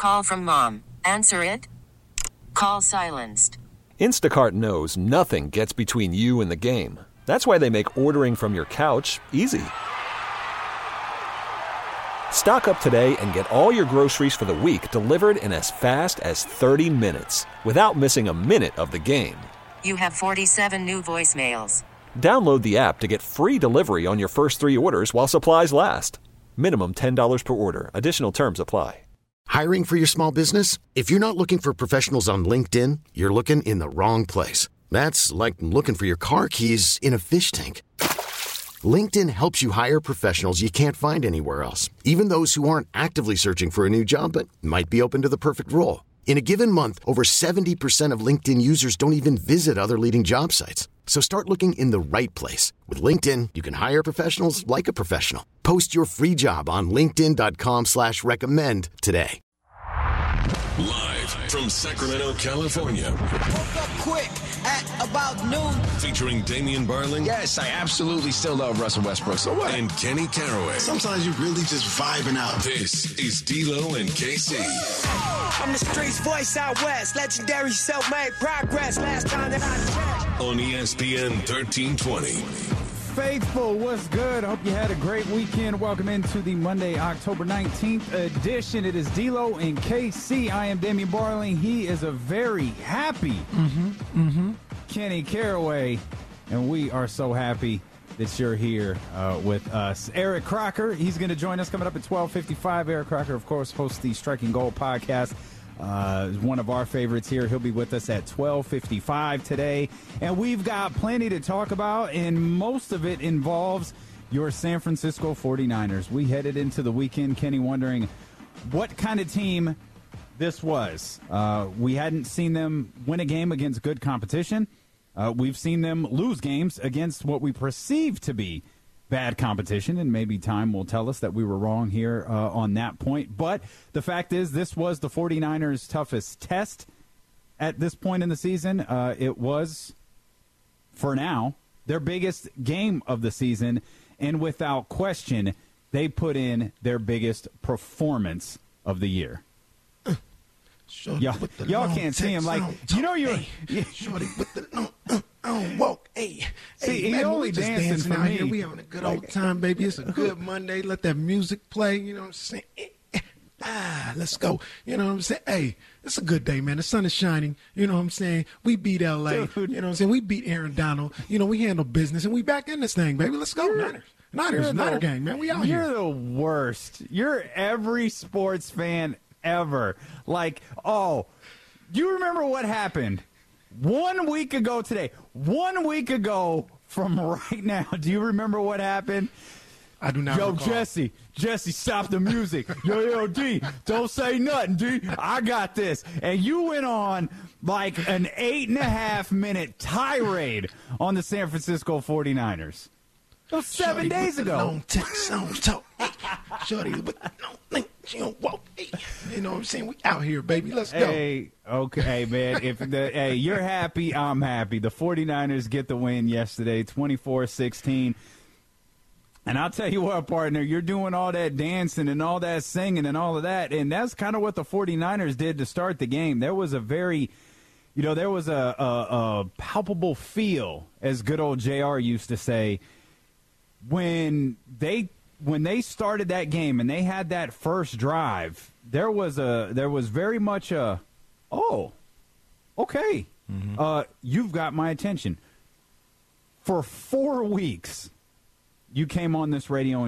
Call from mom. Answer it. Call silenced. Instacart knows nothing gets between you and the game. That's why they make ordering from your couch easy. Stock up today and get all your groceries for the week delivered in as fast as 30 minutes without missing a minute of the game. You have 47 new voicemails. Download the app to get free delivery on your first 3 orders while supplies last. Minimum $10 per order. Additional terms apply. Hiring for your small business? If you're not looking for professionals on LinkedIn, you're looking in the wrong place. That's like looking for your car keys in a fish tank. LinkedIn helps you hire professionals you can't find anywhere else, even those who aren't actively searching for a new job but might be open to the perfect role. In a given month, over 70% of LinkedIn users don't even visit other leading job sites. So start looking in the right place. With LinkedIn, you can hire professionals like a professional. Post your free job on linkedin.com/recommend today. Live from Sacramento, California. Woke up quick at about noon. Featuring Damian Barling. Yes, I absolutely still love Russell Westbrook. So what? And Kenny Caraway. Sometimes you really just vibing out. This is D-Lo and KC. I'm the streets voice out west. Legendary self-made progress. Last time that I checked. On ESPN 1320. Faithful, what's good? I hope you had a great weekend. Welcome into the Monday, October 19th edition. It is D-Lo and KC. I am Damian Barling. He is a very happy Kenny Caraway, and we are so happy that you're here with us. Eric Crocker, he's going to join us coming up at 12:55. Eric Crocker, of course, hosts the Striking Gold podcast. One of our favorites here. He'll be with us at 12:55 today. And we've got plenty to talk about, and most of it involves your San Francisco 49ers. We headed into the weekend, Kenny, wondering what kind of team this was. We hadn't seen them win a game against good competition. We've seen them lose games against what we perceive to be bad competition, and maybe time will tell us that we were wrong here on that point. But the fact is, this was the 49ers' toughest test at this point in the season. It was, for now, their biggest game of the season, and without question, they put in their biggest performance of the year. Y'all can't see him like, you're... Shorty with the walk. Hey, see, man, he only just dancing for out me. Here. We having a good old time, baby. It's a good Monday. Let that music play. You know what I'm saying? Let's go. You know what I'm saying? Hey, it's a good day, man. The sun is shining. You know what I'm saying? We beat L.A. Dude. You know what I'm saying? We beat Aaron Donald. You know, we handle business, and we back in this thing, baby. Let's go, Niners. Niner gang, man. We out here. You're the worst. You're every sports fan ever. Like, oh, do you remember what happened 1 week ago today? 1 week ago from right now. Do you remember what happened? I do not recall. Jesse, stop the music. Yo, D, don't say nothing, D. I got this. And you went on like an 8.5-minute tirade on the San Francisco 49ers. That was 7 days ago. Long text, long talk. Shorty, but no, she don't walk. You know what I'm saying? We out here, baby. Let's go. Hey, okay, man. Hey, you're happy, I'm happy. The 49ers get the win yesterday, 24-16. And I'll tell you what, partner, you're doing all that dancing and all that singing and all of that, and that's kind of what the 49ers did to start the game. There was a very, there was a palpable feel, as good old JR used to say, when they started that game and they had that first drive. There was very much a, oh, okay, you've got my attention. For 4 weeks, you came on this radio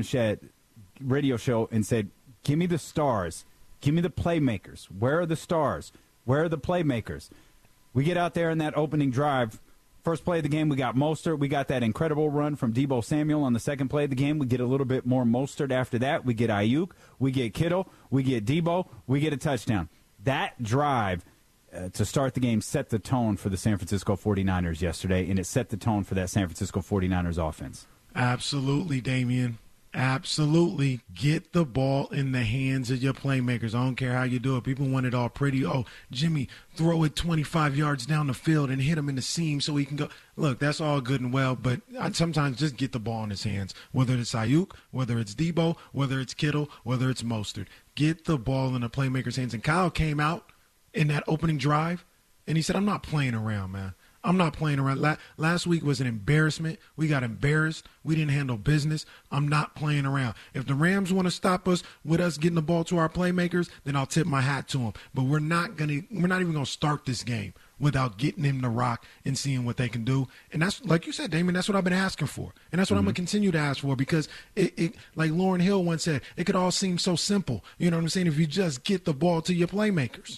show and said, give me the stars. Give me the playmakers. Where are the stars? Where are the playmakers? We get out there in that opening drive. First play of the game, we got Mostert. We got that incredible run from Deebo Samuel on the second play of the game. We get a little bit more Mostert after that. We get Ayuk. We get Kittle. We get Deebo. We get a touchdown. That drive to start the game set the tone for the San Francisco 49ers yesterday, and it set the tone for that San Francisco 49ers offense. Absolutely, Damian. Absolutely. Get the ball in the hands of your playmakers. I don't care how you do it. People want it all pretty. Oh, Jimmy, throw it 25 yards down the field and hit him in the seam so he can go. Look, that's all good and well, but I sometimes just get the ball in his hands, whether it's Ayuk, whether it's Debo, whether it's Kittle, whether it's Mostert. Get the ball in the playmakers' hands. And Kyle came out in that opening drive, and he said, I'm not playing around, man. I'm not playing around. Last week was an embarrassment. We got embarrassed. We didn't handle business. I'm not playing around. If the Rams want to stop us with us getting the ball to our playmakers, then I'll tip my hat to them. But we're not even going to start this game without getting them the rock and seeing what they can do. And that's, like you said, Damon, that's what I've been asking for. And that's what I'm going to continue to ask for, because it, like Lauryn Hill once said, it could all seem so simple. You know what I'm saying? If you just get the ball to your playmakers.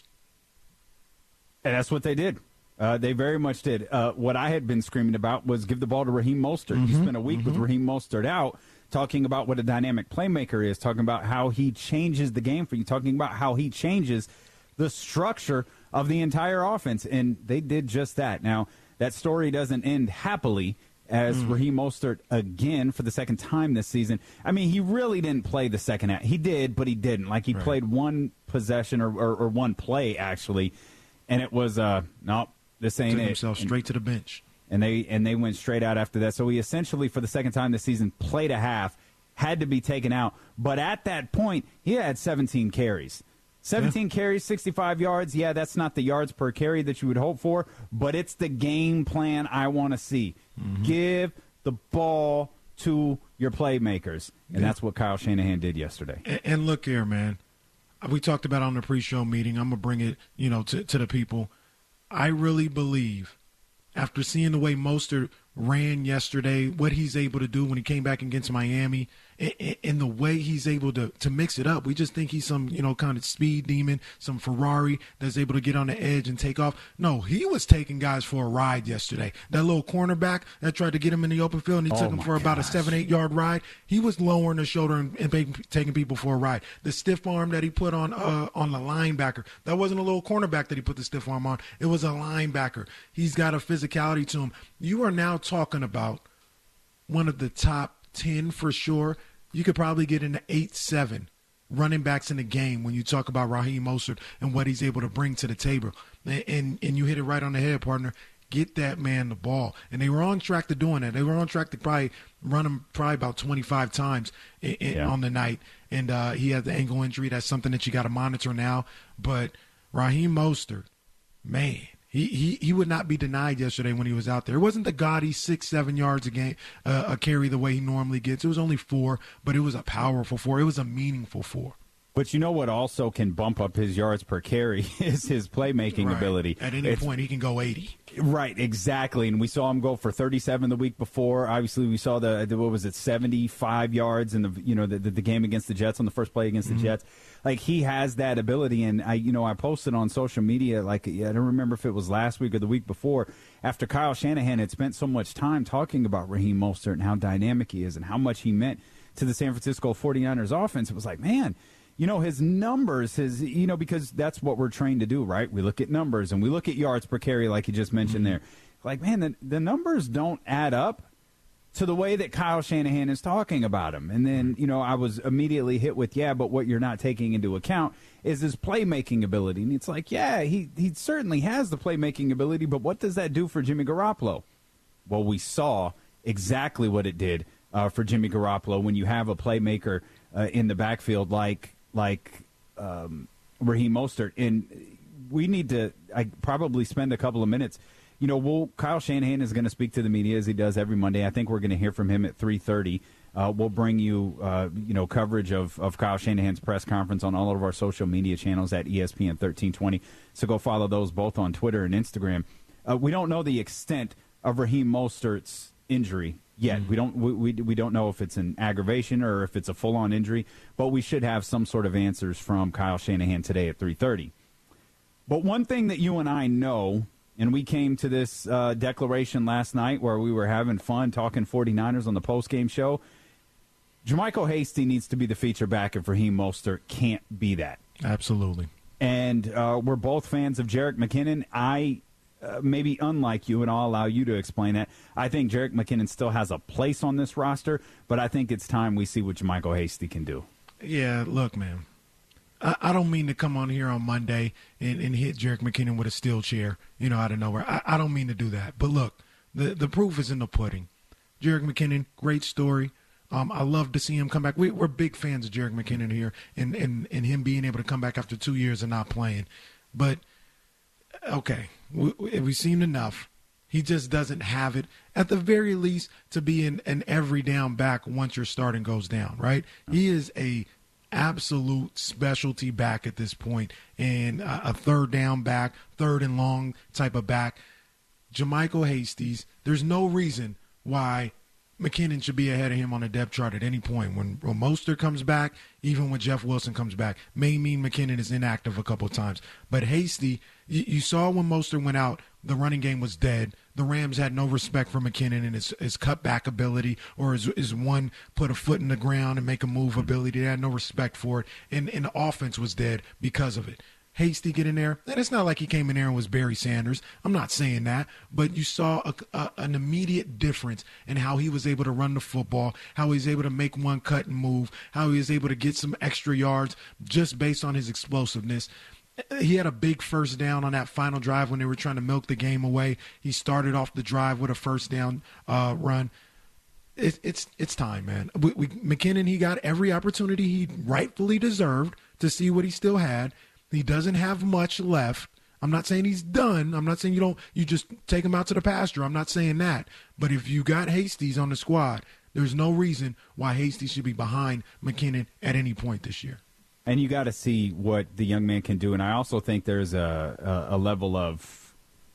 And that's what they did. They very much did. What I had been screaming about was give the ball to Raheem Mostert. You spent a week with Raheem Mostert out, talking about what a dynamic playmaker is, talking about how he changes the game for you, talking about how he changes the structure of the entire offense. And they did just that. Now, that story doesn't end happily, as Raheem Mostert, again, for the second time this season. I mean, he really didn't play the second half. He did, but he didn't. Like, he played one possession or one play, actually, and it was, nope. This ain't Took it. himself straight to the bench. And they went straight out after that. So he essentially, for the second time this season, played a half, had to be taken out. But at that point, he had 17 carries. 17 carries, 65 yards. Yeah, that's not the yards per carry that you would hope for, but it's the game plan I want to see. Give the ball to your playmakers. And that's what Kyle Shanahan did yesterday. And look here, man. We talked about it on the pre-show meeting. I'm going to bring it, to the people. I really believe, after seeing the way Mostert ran yesterday, what he's able to do when he came back against Miami, and the way he's able to mix it up. We just think he's some, kind of speed demon, some Ferrari that's able to get on the edge and take off. No, he was taking guys for a ride yesterday. That little cornerback that tried to get him in the open field, and he took him for about a 7-8 yard ride. He was lowering the shoulder and taking people for a ride. The stiff arm that he put on the linebacker, that wasn't a little cornerback that he put the stiff arm on. It was a linebacker. He's got a physicality to him. You are now talking about one of the top 10 for sure. You could probably get into 8-7 running backs in the game when you talk about Raheem Mostert and what he's able to bring to the table. And you hit it right on the head, partner. Get that man the ball. And they were on track to doing that. They were on track to probably run him about 25 times on the night. And he had the ankle injury. That's something that you got to monitor now. But Raheem Mostert, man, He would not be denied yesterday when he was out there. It wasn't the gaudy 6-7 yards a game, a carry the way he normally gets. It was only 4, but it was a powerful 4. It was a meaningful 4. But you know what also can bump up his yards per carry is his playmaking ability. At any point, he can go 80. Right, exactly. And we saw him go for 37 the week before. Obviously, we saw the 75 yards in the game against the Jets on the first play against the Jets. Like, he has that ability, and I posted on social media, I don't remember if it was last week or the week before, after Kyle Shanahan had spent so much time talking about Raheem Mostert and how dynamic he is and how much he meant to the San Francisco 49ers offense. It was like, man, his numbers, because that's what we're trained to do, right? We look at numbers and we look at yards per carry, like you just mentioned there. Like, man, the numbers don't add up to the way that Kyle Shanahan is talking about him. And then, I was immediately hit with, but what you're not taking into account is his playmaking ability. And it's like, he certainly has the playmaking ability, but what does that do for Jimmy Garoppolo? Well, we saw exactly what it did for Jimmy Garoppolo when you have a playmaker in the backfield like Raheem Mostert. And we need to probably spend a couple of minutes. Kyle Shanahan is going to speak to the media as he does every Monday. I think we're going to hear from him at 3:30. We'll bring you, coverage of Kyle Shanahan's press conference on all of our social media channels at ESPN 1320. So go follow those both on Twitter and Instagram. We don't know the extent of Raheem Mostert's injury yet. We don't know if it's an aggravation or if it's a full-on injury, but we should have some sort of answers from Kyle Shanahan today at 3:30. But one thing that you and I know, and we came to this declaration last night where we were having fun talking 49ers on the postgame show, JaMycal Hasty needs to be the feature back if Raheem Mostert can't be that. Absolutely. And we're both fans of Jerick McKinnon. I maybe unlike you, and I'll allow you to explain that. I think Jerick McKinnon still has a place on this roster, but I think it's time we see what JaMycal Hasty can do. Yeah, look, man. I don't mean to come on here on Monday and hit Jerick McKinnon with a steel chair, out of nowhere. I don't mean to do that. But look, the proof is in the pudding. Jerick McKinnon, great story. I love to see him come back. We're big fans of Jerick McKinnon here and him being able to come back after 2 years and not playing. But, okay, we've seen enough. He just doesn't have it, at the very least, to be an every down back once your starting goes down, right? He is a absolute specialty back at this point, and a third down back, third and long type of back. JaMycal Hasty, there's no reason why McKinnon should be ahead of him on the depth chart at any point. When Mostert comes back, even when Jeff Wilson comes back, may mean McKinnon is inactive a couple of times. But Hasty, you saw when Mostert went out, the running game was dead. The Rams had no respect for McKinnon and his cutback ability or his one put a foot in the ground and make a move ability. They had no respect for it, and the offense was dead because of it. Hasty get in there, and it's not like he came in there and was Barry Sanders. I'm not saying that, but you saw an immediate difference in how he was able to run the football, how he was able to make one cut and move, how he was able to get some extra yards just based on his explosiveness. He had a big first down on that final drive when they were trying to milk the game away. He started off the drive with a first down run. It's time, man. McKinnon, he got every opportunity he rightfully deserved to see what he still had. He doesn't have much left. I'm not saying he's done. I'm not saying you just take him out to the pasture. I'm not saying that. But if you got Hasty on the squad, there's no reason why Hasty should be behind McKinnon at any point this year. And you got to see what the young man can do. And I also think there's a level of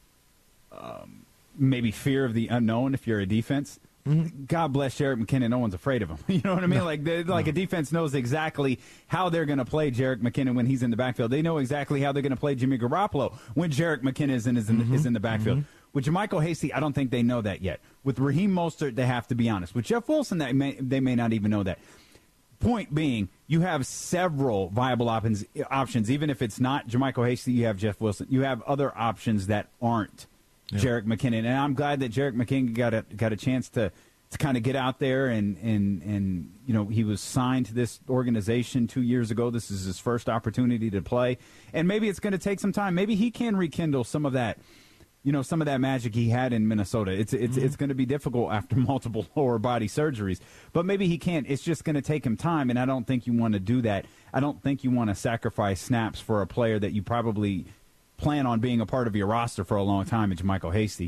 maybe fear of the unknown if you're a defense. Mm-hmm. God bless Jerick McKinnon. No one's afraid of him. You know what I mean? No. A defense knows exactly how they're going to play Jerick McKinnon when he's in the backfield. They know exactly how they're going to play Jimmy Garoppolo when Jerick McKinnon is in the backfield. Mm-hmm. With JaMycal Hasty, I don't think they know that yet. With Raheem Mostert, they have to be honest. With Jeff Wilson, they may not even know that. Point being, you have several viable options. Even if it's not JaMycal Hasty, you have Jeff Wilson. You have other options that aren't Jerick McKinnon, and I'm glad that Jerick McKinnon got a chance to kind of get out there and he was signed to this organization 2 years ago. This is his first opportunity to play, and maybe it's going to take some time. Maybe he can rekindle some of that, some of that magic he had in Minnesota. It's going to be difficult after multiple lower body surgeries, but maybe he can. It's just going to take him time, and I don't think you want to do that. I don't think you want to sacrifice snaps for a player that you probably plan on being a part of your roster for a long time in JaMycal Hasty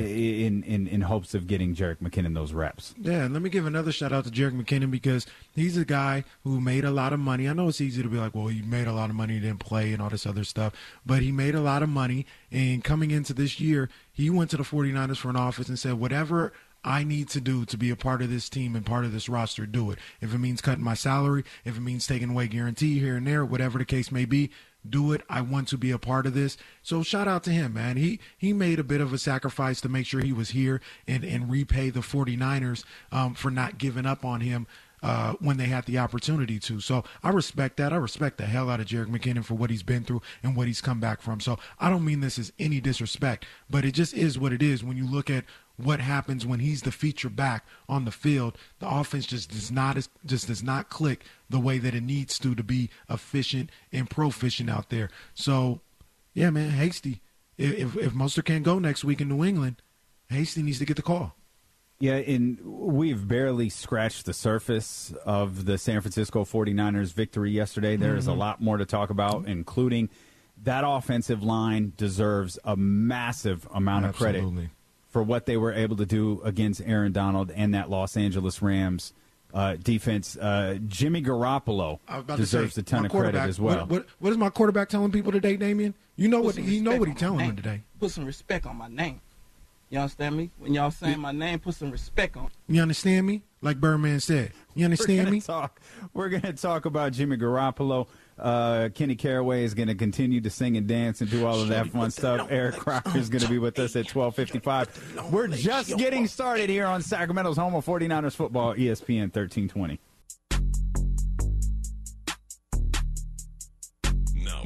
in hopes of getting Jerick McKinnon those reps. Yeah, and let me give another shout out to Jerick McKinnon because he's a guy who made a lot of money. I know it's easy to be like, well, he made a lot of money, he didn't play and all this other stuff, but he made a lot of money, and coming into this year, he went to the 49ers front office and said, whatever I need to do to be a part of this team and part of this roster, do it. If it means cutting my salary, if it means taking away guarantee here and there, whatever the case may be, do it. I want to be a part of this. So shout out to him, man. He made a bit of a sacrifice to make sure he was here and repay the 49ers for not giving up on him when they had the opportunity to. So I respect that. I respect the hell out of Jerick McKinnon for what he's been through and what he's come back from. So I don't mean this as any disrespect, but it just is what it is when you look at what happens when he's the feature back on the field. The offense just does not click the way that it needs to be efficient and proficient out there. So, yeah, man, Hasty, if Mostert can't go next week in New England, Hasty needs to get the call. Yeah, and we've barely scratched the surface of the San Francisco 49ers victory yesterday. There is a lot more to talk about, including that offensive line deserves a massive amount of credit for what they were able to do against Aaron Donald and that Los Angeles Rams defense. Jimmy Garoppolo deserves a ton of credit as well. What is my quarterback telling people today, Damien? You know what he's telling them today. Put some respect on my name. You understand me? When y'all saying my name, put some respect on it. You understand me? Like Birdman said. You understand me? We're going to talk about Jimmy Garoppolo. Kenny Caraway is going to continue to sing and dance and do all of that fun stuff. Eric Crocker is going to be with us at 12:55. We're just getting started here on Sacramento's home of 49ers football, ESPN 1320.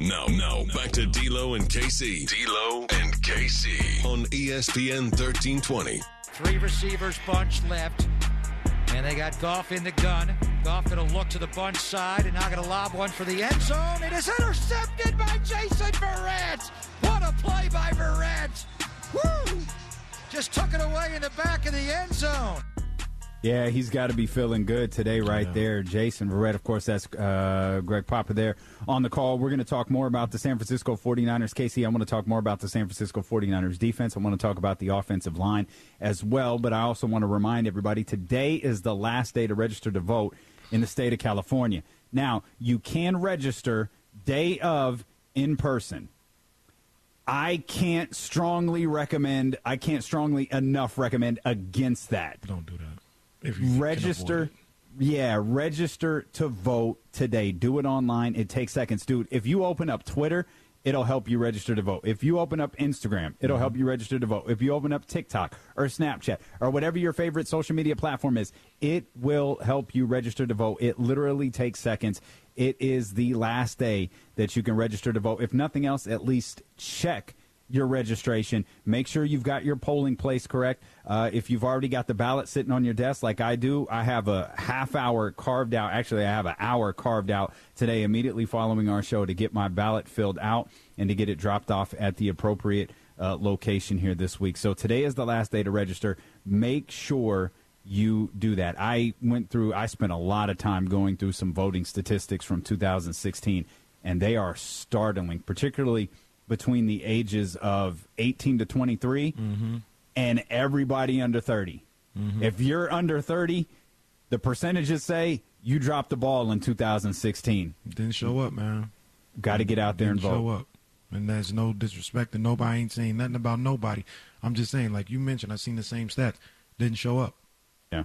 Now, back to D-Lo and KC. D-Lo and KC on ESPN 1320. 3 receivers bunch left, and they got Goff in the gun. Goff going to look to the bunch side, and now going to lob one for the end zone. It is intercepted by Jason Verrett. What a play by Verrett. Woo! Just took it away in the back of the end zone. Yeah, he's got to be feeling good today right there. Jason Verrett, of course, that's Greg Papa there on the call. We're going to talk more about the San Francisco 49ers. Casey, I want to talk more about the San Francisco 49ers defense. I want to talk about the offensive line as well, but I also want to remind everybody today is the last day to register to vote in the state of California. Now, you can register day of in person. I can't strongly enough recommend against that. Don't do that. Register to vote today. Do it online. It takes seconds. Dude, if you open up Twitter, it'll help you register to vote. If you open up Instagram, it'll help you register to vote. If you open up TikTok or Snapchat or whatever your favorite social media platform is, it will help you register to vote. It literally takes seconds. It is the last day that you can register to vote. If nothing else, at least check your registration. Make sure you've got your polling place correct. If you've already got the ballot sitting on your desk like I do, I have a half hour carved out. Actually, I have an hour carved out today immediately following our show to get my ballot filled out and to get it dropped off at the appropriate location here this week. So today is the last day to register. Make sure you do that. I spent a lot of time going through some voting statistics from 2016, and they are startling, particularly between the ages of 18 to 23 and everybody under 30. If you're under 30, the percentages say you dropped the ball in 2016. Didn't show up, man. Got to get out there and vote. Show up. And there's no disrespect to nobody. I ain't saying nothing about nobody. I'm just saying, like you mentioned, I seen the same stats. Didn't show up. Yeah.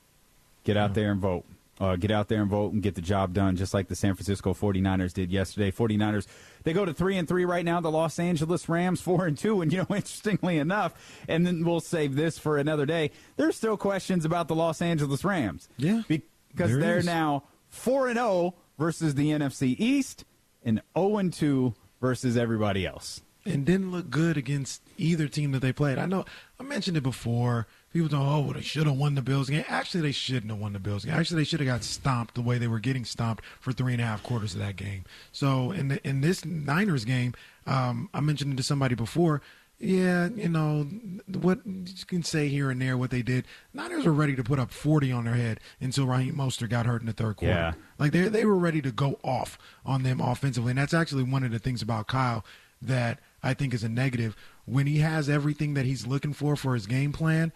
Get out there and vote. Get out there and vote and get the job done, just like the San Francisco 49ers did yesterday. 49ers, they go to 3-3 right now. The Los Angeles Rams 4-2. And, interestingly enough, and then we'll save this for another day, there's still questions about the Los Angeles Rams. Yeah. Because they're now 4-0 versus the NFC East and 0-2 versus everybody else. And didn't look good against either team that they played. I know I mentioned it before. People thought, they should have won the Bills game. Actually, they shouldn't have won the Bills game. Actually, they should have got stomped the way they were getting stomped for 3.5 quarters of that game. So in this Niners game, I mentioned it to somebody before. Yeah, what you can say here and there what they did. Niners were ready to put up 40 on their head until Raheem Mostert got hurt in the third quarter. Yeah. Like they were ready to go off on them offensively. And that's actually one of the things about Kyle that I think is a negative. When he has everything that he's looking for his game plan,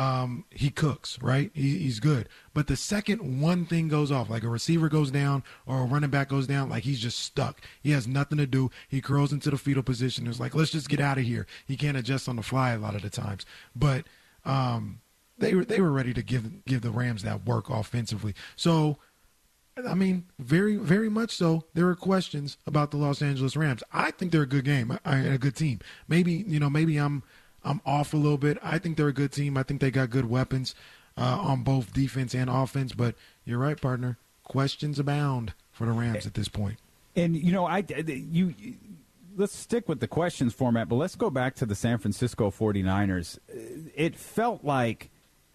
he cooks, right? He's good. But the second one thing goes off, like a receiver goes down or a running back goes down, like he's just stuck. He has nothing to do. He curls into the fetal position. It's like, let's just get out of here. He can't adjust on the fly a lot of the times. But they were ready to give the Rams that work offensively. So, I mean, very, very much so. There are questions about the Los Angeles Rams. I think they're a good game, a good team. Maybe I'm off a little bit. I think they're a good team. I think they got good weapons on both defense and offense. But you're right, partner. Questions abound for the Rams at this point. And let's stick with the questions format, but let's go back to the San Francisco 49ers. It felt like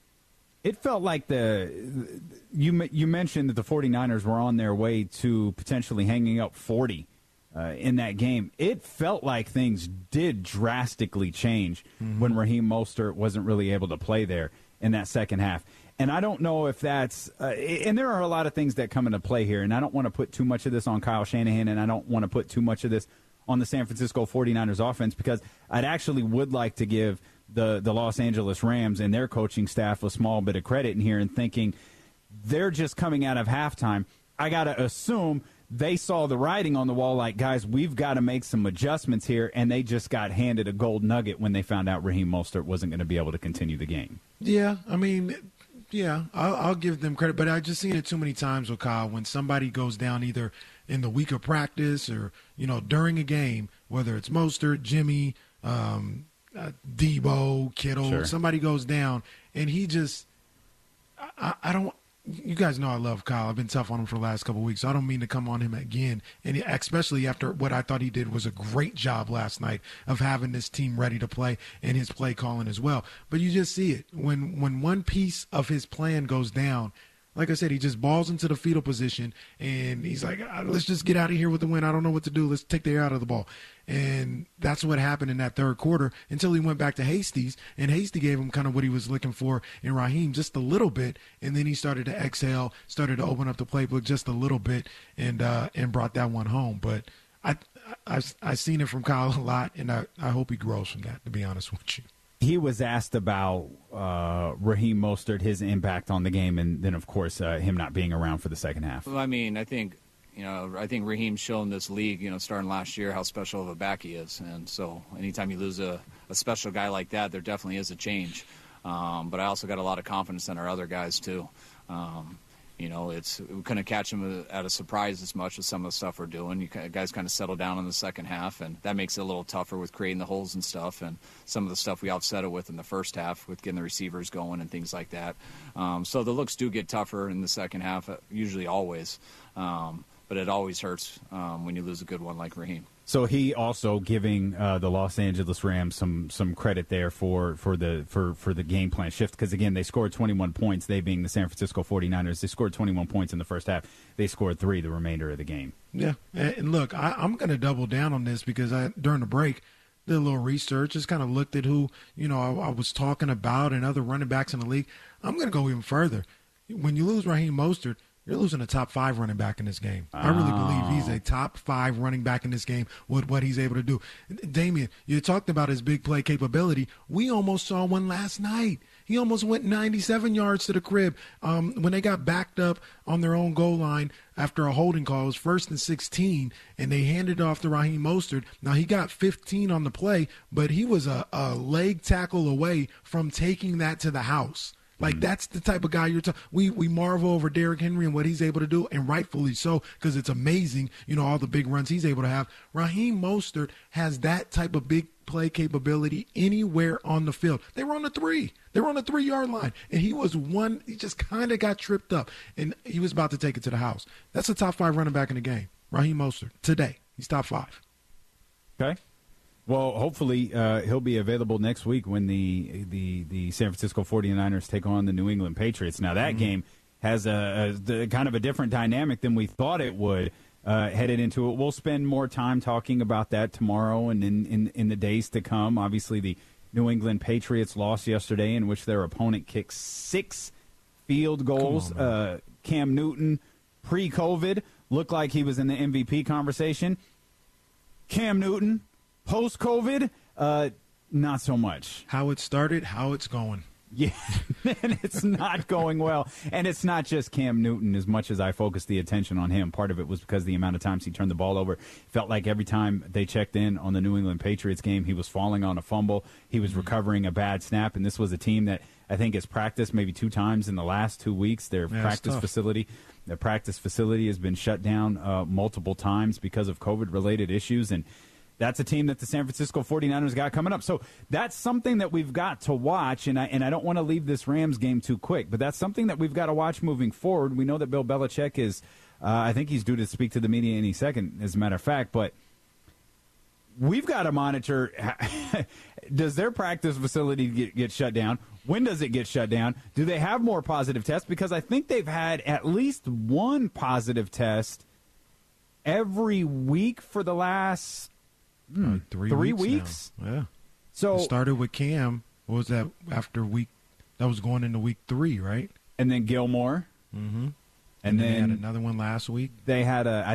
you mentioned that the 49ers were on their way to potentially hanging up 40 in that game. It felt like things did drastically change when Raheem Mostert wasn't really able to play there in that second half. And I don't know if that's and there are a lot of things that come into play here, and I don't want to put too much of this on Kyle Shanahan, and I don't want to put too much of this on the San Francisco 49ers offense, because I'd actually would like to give the Los Angeles Rams and their coaching staff a small bit of credit in here and thinking they're just coming out of halftime. I got to assume they saw the writing on the wall, like, guys, we've got to make some adjustments here, and they just got handed a gold nugget when they found out Raheem Mostert wasn't going to be able to continue the game. Yeah, I mean, yeah, I'll give them credit, but I've just seen it too many times with Kyle when somebody goes down either in the week of practice or, during a game, whether it's Mostert, Jimmy, Debo, Kittle, Sure. Somebody goes down, and he just – I you guys know I love Kyle. I've been tough on him for the last couple of weeks, so I don't mean to come on him again. And especially after what I thought he did was a great job last night of having this team ready to play and his play calling as well. But you just see it. When one piece of his plan goes down, like I said, he just balls into the fetal position, and he's like, let's just get out of here with the win. I don't know what to do. Let's take the air out of the ball. And that's what happened in that third quarter until he went back to Hastings, and Hasty gave him kind of what he was looking for in Raheem, just a little bit, and then he started to exhale, started to open up the playbook just a little bit, and brought that one home. But I've seen it from Kyle a lot, and I hope he grows from that, to be honest with you. He was asked about Raheem Mostert, his impact on the game, and then, of course, him not being around for the second half. Well, I mean, I think Raheem's shown this league, starting last year, how special of a back he is. And so anytime you lose a special guy like that, there definitely is a change. But I also got a lot of confidence in our other guys, too. We couldn't catch him at a surprise as much as some of the stuff we're doing. You guys kind of settle down in the second half, and that makes it a little tougher with creating the holes and stuff, and some of the stuff we offset it with in the first half with getting the receivers going and things like that. So the looks do get tougher in the second half, usually always. But it always hurts when you lose a good one like Raheem. So he also giving the Los Angeles Rams some credit there for the game plan shift, because again they scored 21 points. They being the San Francisco 49ers, they scored 21 points in the first half. They scored 3 the remainder of the game. Yeah, and look, I'm going to double down on this because during the break did a little research, just kind of looked at who I was talking about and other running backs in the league. I'm going to go even further. When you lose Raheem Mostert, you're losing a top 5 running back in this game. I really believe he's a top 5 running back in this game with what he's able to do. Damian, you talked about his big play capability. We almost saw one last night. He almost went 97 yards to the crib when they got backed up on their own goal line after a holding call. It was 1st and 16, and they handed it off to Raheem Mostert. Now, he got 15 on the play, but he was a leg tackle away from taking that to the house. Like, that's the type of guy you're talking. We marvel over Derrick Henry and what he's able to do, and rightfully so, because it's amazing, all the big runs he's able to have. Raheem Mostert has that type of big play capability anywhere on the field. They were on the 3. They were on the 3-yard line, and he just kind of got tripped up, and he was about to take it to the house. That's a top 5 running back in the game, Raheem Mostert. Today, he's top 5. Okay. Well, hopefully he'll be available next week when the San Francisco 49ers take on the New England Patriots. Now, that game has a kind of a different dynamic than we thought it would headed into it. We'll spend more time talking about that tomorrow and in the days to come. Obviously, the New England Patriots lost yesterday, in which their opponent kicked 6 field goals. Cam Newton, pre-COVID, looked like he was in the MVP conversation. Cam Newton, post-COVID, not so much. How it started, how it's going. Yeah, and it's not going well. And it's not just Cam Newton as much as I focused the attention on him. Part of it was because the amount of times he turned the ball over. Felt like every time they checked in on the New England Patriots game, he was falling on a fumble. He was recovering a bad snap, and this was a team that I think has practiced maybe 2 times in the last 2 weeks. Their practice facility has been shut down multiple times because of COVID-related issues, and that's a team that the San Francisco 49ers got coming up. So that's something that we've got to watch, and I don't want to leave this Rams game too quick, but that's something that we've got to watch moving forward. We know that Bill Belichick is, I think he's due to speak to the media any second, as a matter of fact, but we've got to monitor, does their practice facility get shut down? When does it get shut down? Do they have more positive tests? Because I think they've had at least one positive test every week for the last 3 weeks. Yeah. So it started with Cam. What was that after week? That was going into week 3, right? And then Gilmore. Mm-hmm. And then they had another one last week. They had a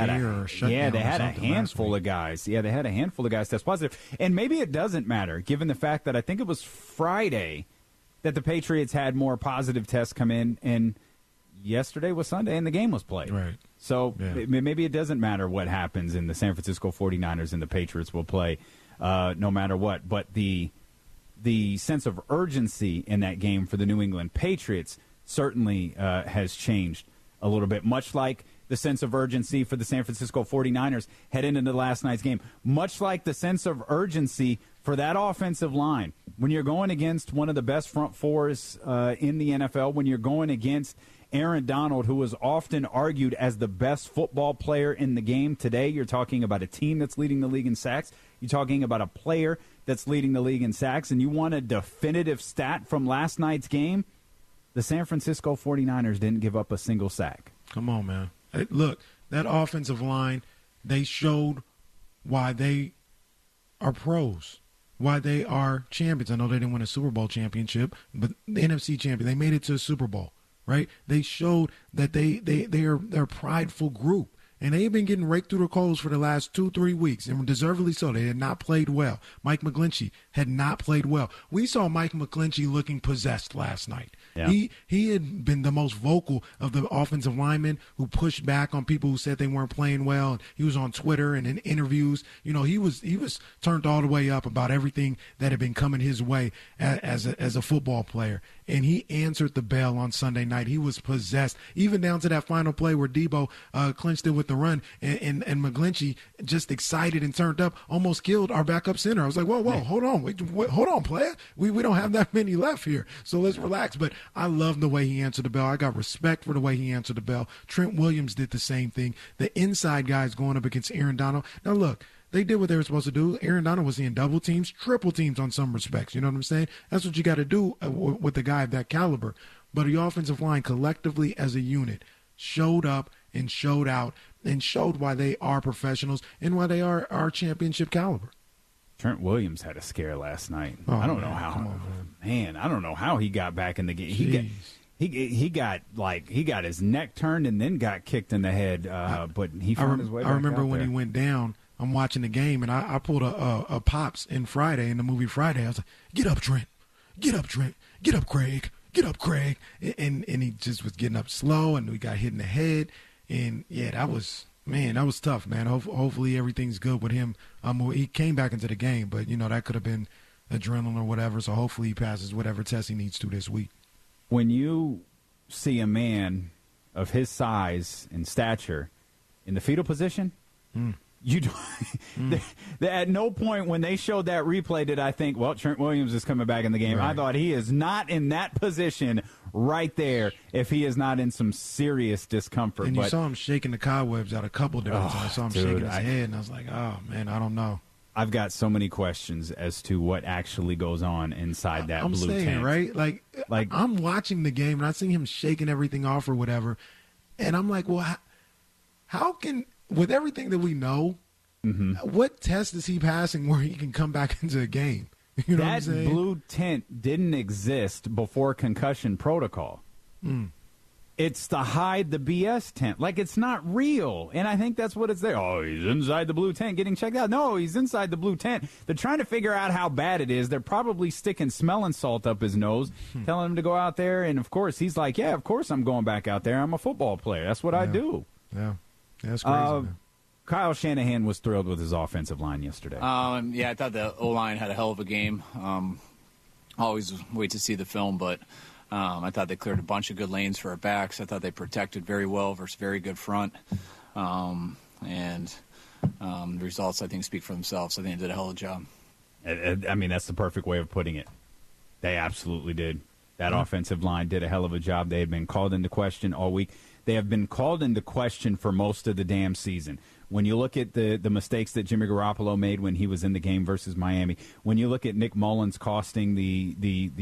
handful of guys. Yeah, they had a handful of guys test positive. And maybe it doesn't matter, given the fact that I think it was Friday that the Patriots had more positive tests come in, and yesterday was Sunday, and the game was played. Right. So maybe it doesn't matter what happens, in the San Francisco 49ers and the Patriots will play no matter what. But the sense of urgency in that game for the New England Patriots certainly has changed a little bit, much like the sense of urgency for the San Francisco 49ers heading into last night's game, much like the sense of urgency for that offensive line. When you're going against one of the best front fours in the NFL, when you're going against Aaron Donald, who was often argued as the best football player in the game. Today, you're talking about a team that's leading the league in sacks. You're talking about a player that's leading the league in sacks, and you want a definitive stat from last night's game? The San Francisco 49ers didn't give up a single sack. Come on, man. Hey, look, that offensive line, they showed why they are pros, why they are champions. I know they didn't win a Super Bowl championship, but the NFC champion, they made it to a Super Bowl, right? They showed that they're a prideful group. And they've been getting raked through the coals for the last 2-3 weeks, and deservedly so. They had not played well. Mike McGlinchey had not played well. We saw Mike McGlinchey looking possessed last night. Yeah. He had been the most vocal of the offensive linemen who pushed back on people who said they weren't playing well. And he was on Twitter and in interviews. You know, he was turned all the way up about everything that had been coming his way as a football player. And he answered the bell on Sunday night. He was possessed, even down to that final play where Debo clinched it with the run, and McGlinchey, just excited and turned up, almost killed our backup center. I was like, whoa, hold on. Wait, hold on, player. We don't have that many left here, so let's relax. But I love the way he answered the bell. I got respect for the way he answered the bell. Trent Williams did the same thing. The inside guys going up against Aaron Donald. Now, look, they did what they were supposed to do. Aaron Donald was seeing double teams, triple teams on some respects. You know what I'm saying? That's what you got to do with a guy of that caliber. But the offensive line collectively as a unit showed up and showed out and showed why they are professionals and why they are our championship caliber. Trent Williams had a scare last night. Oh, I don't know how. I don't know how he got back in the game. He got his neck turned and then got kicked in the head. But he found his way back. I remember out when there. he went down. I'm watching the game, and I pulled a Pops in the movie Friday. I was like, get up, Trent. Get up, Trent. Get up, Craig. Get up, Craig. And he just was getting up slow, and we got hit in the head. And, yeah, that was tough, man. Hopefully everything's good with him. He came back into the game, but, you know, that could have been adrenaline or whatever, so hopefully he passes whatever test he needs to this week. When you see a man of his size and stature in the fetal position, you don't, at no point when they showed that replay did I think, well, Trent Williams is coming back in the game. Right. I thought he is not in that position right there if he is not in some serious discomfort. And you saw him shaking the cobwebs out a couple different times. I saw him shaking his head, and I was like, oh, man, I don't know. I've got so many questions as to what actually goes on inside that blue tent. I'm saying, right? Like I'm watching the game, and I see him shaking everything off or whatever, and I'm like, well, how can – with everything that we know, what test is he passing where he can come back into a game? You know what I'm saying? That blue tent didn't exist before concussion protocol. It's to hide the BS tent. Like, it's not real. And I think that's what it's there. Oh, he's inside the blue tent getting checked out. No, he's inside the blue tent. They're trying to figure out how bad it is. They're probably sticking smelling salt up his nose, telling him to go out there. And, of course, he's like, yeah, of course I'm going back out there. I'm a football player. That's what I do. Yeah. That's crazy, man. Kyle Shanahan was thrilled with his offensive line yesterday. Yeah, I thought the O-line had a hell of a game. Always wait to see the film, but I thought they cleared a bunch of good lanes for our backs. I thought they protected very well versus very good front. And the results, I think, speak for themselves. I think they did a hell of a job. I mean, that's the perfect way of putting it. They absolutely did. That offensive line did a hell of a job. They had been called into question all week. They have been called into question for most of the damn season. When you look at the mistakes that Jimmy Garoppolo made when he was in the game versus Miami, when you look at Nick Mullins costing the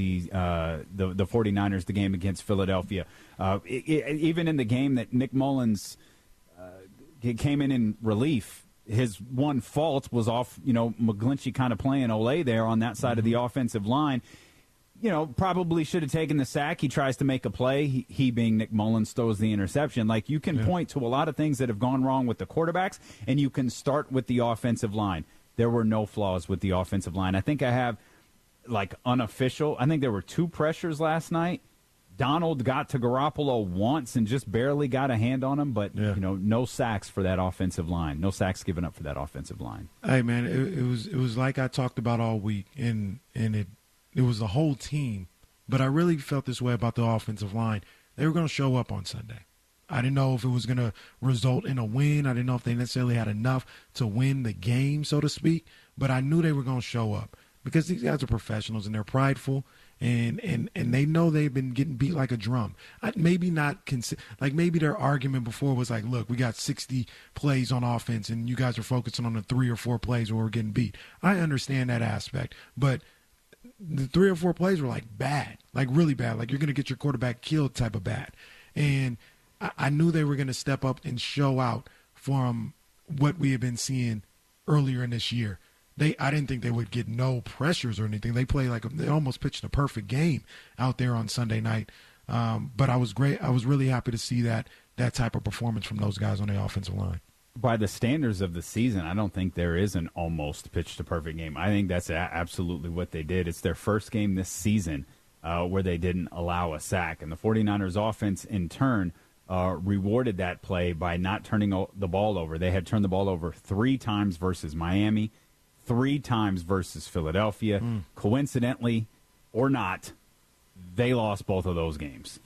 49ers the game against Philadelphia, even in the game that Nick Mullins came in relief, his one fault was off, McGlinchey kind of playing Olay there on that side of the offensive line. Probably should have taken the sack. He tries to make a play. He being Nick Mullins, throws the interception. Like, you can point to a lot of things that have gone wrong with the quarterbacks, and you can start with the offensive line. There were no flaws with the offensive line. I think I have, unofficial. I think there were 2 pressures last night. Donald got to Garoppolo once and just barely got a hand on him, but, no sacks for that offensive line. No sacks given up for that offensive line. Hey, man, it was like I talked about all week, and it was the whole team, but I really felt this way about the offensive line. They were going to show up on Sunday. I didn't know if it was going to result in a win. I didn't know if they necessarily had enough to win the game, so to speak, but I knew they were going to show up because these guys are professionals and they're prideful. And they know they've been getting beat like a drum. Maybe not like maybe their argument before was like, look, we got 60 plays on offense and you guys are focusing on the 3 or 4 plays where we're getting beat. I understand that aspect, but the 3 or 4 plays were like bad, like really bad, like you're going to get your quarterback killed type of bad. And I knew they were going to step up and show out from what we have been seeing earlier in this year. I didn't think they would get no pressures or anything. They play they almost pitched a perfect game out there on Sunday night. But I was great. I was really happy to see that type of performance from those guys on the offensive line. By the standards of the season, I don't think there is an almost pitched a perfect game. I think that's absolutely what they did. It's their first game this season where they didn't allow a sack. And the 49ers offense, in turn, rewarded that play by not turning the ball over. They had turned the ball over 3 times versus Miami, 3 times versus Philadelphia. Coincidentally or not, they lost both of those games.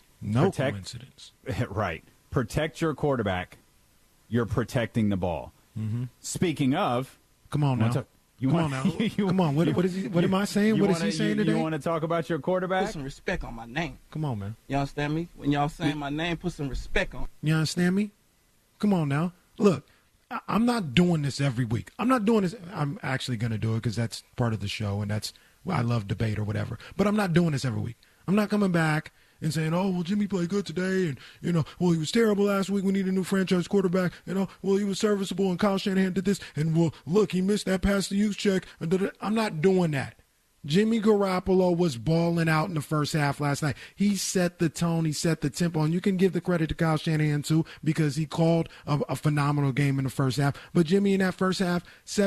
No coincidence. Right. Protect your quarterback. You're protecting the ball. Speaking of, come on now. Come on. What am I saying? What is he saying today? You want to talk about your quarterback? Put some respect on my name. Come on, man. You understand me? When y'all saying my name, put some respect on. You understand me? Come on now. Look, I'm not doing this every week. I'm not doing this. I'm actually going to do it because that's part of the show, and I love debate or whatever. But I'm not doing this every week. I'm not coming back and saying, oh, well, Jimmy played good today, and, well, he was terrible last week. We need a new franchise quarterback. Well, he was serviceable, and Kyle Shanahan did this. And, well, look, he missed that pass to use check. I'm not doing that. Jimmy Garoppolo was balling out in the first half last night. He set the tone. He set the tempo. And you can give the credit to Kyle Shanahan, too, because he called a phenomenal game in the first half. But Jimmy in that first half,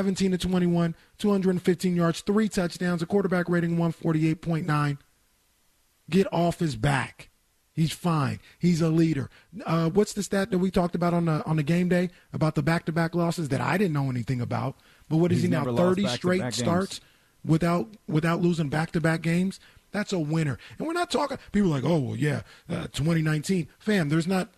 17-21, 215 yards, 3 touchdowns, a quarterback rating 148.9. Get off his back. He's fine. He's a leader. What's the stat that we talked about on the game day about the back-to-back losses that I didn't know anything about? But what is he now, 30 straight starts without losing back-to-back games? That's a winner. And we're not talking – people are like, oh, well, yeah, 2019. Fam,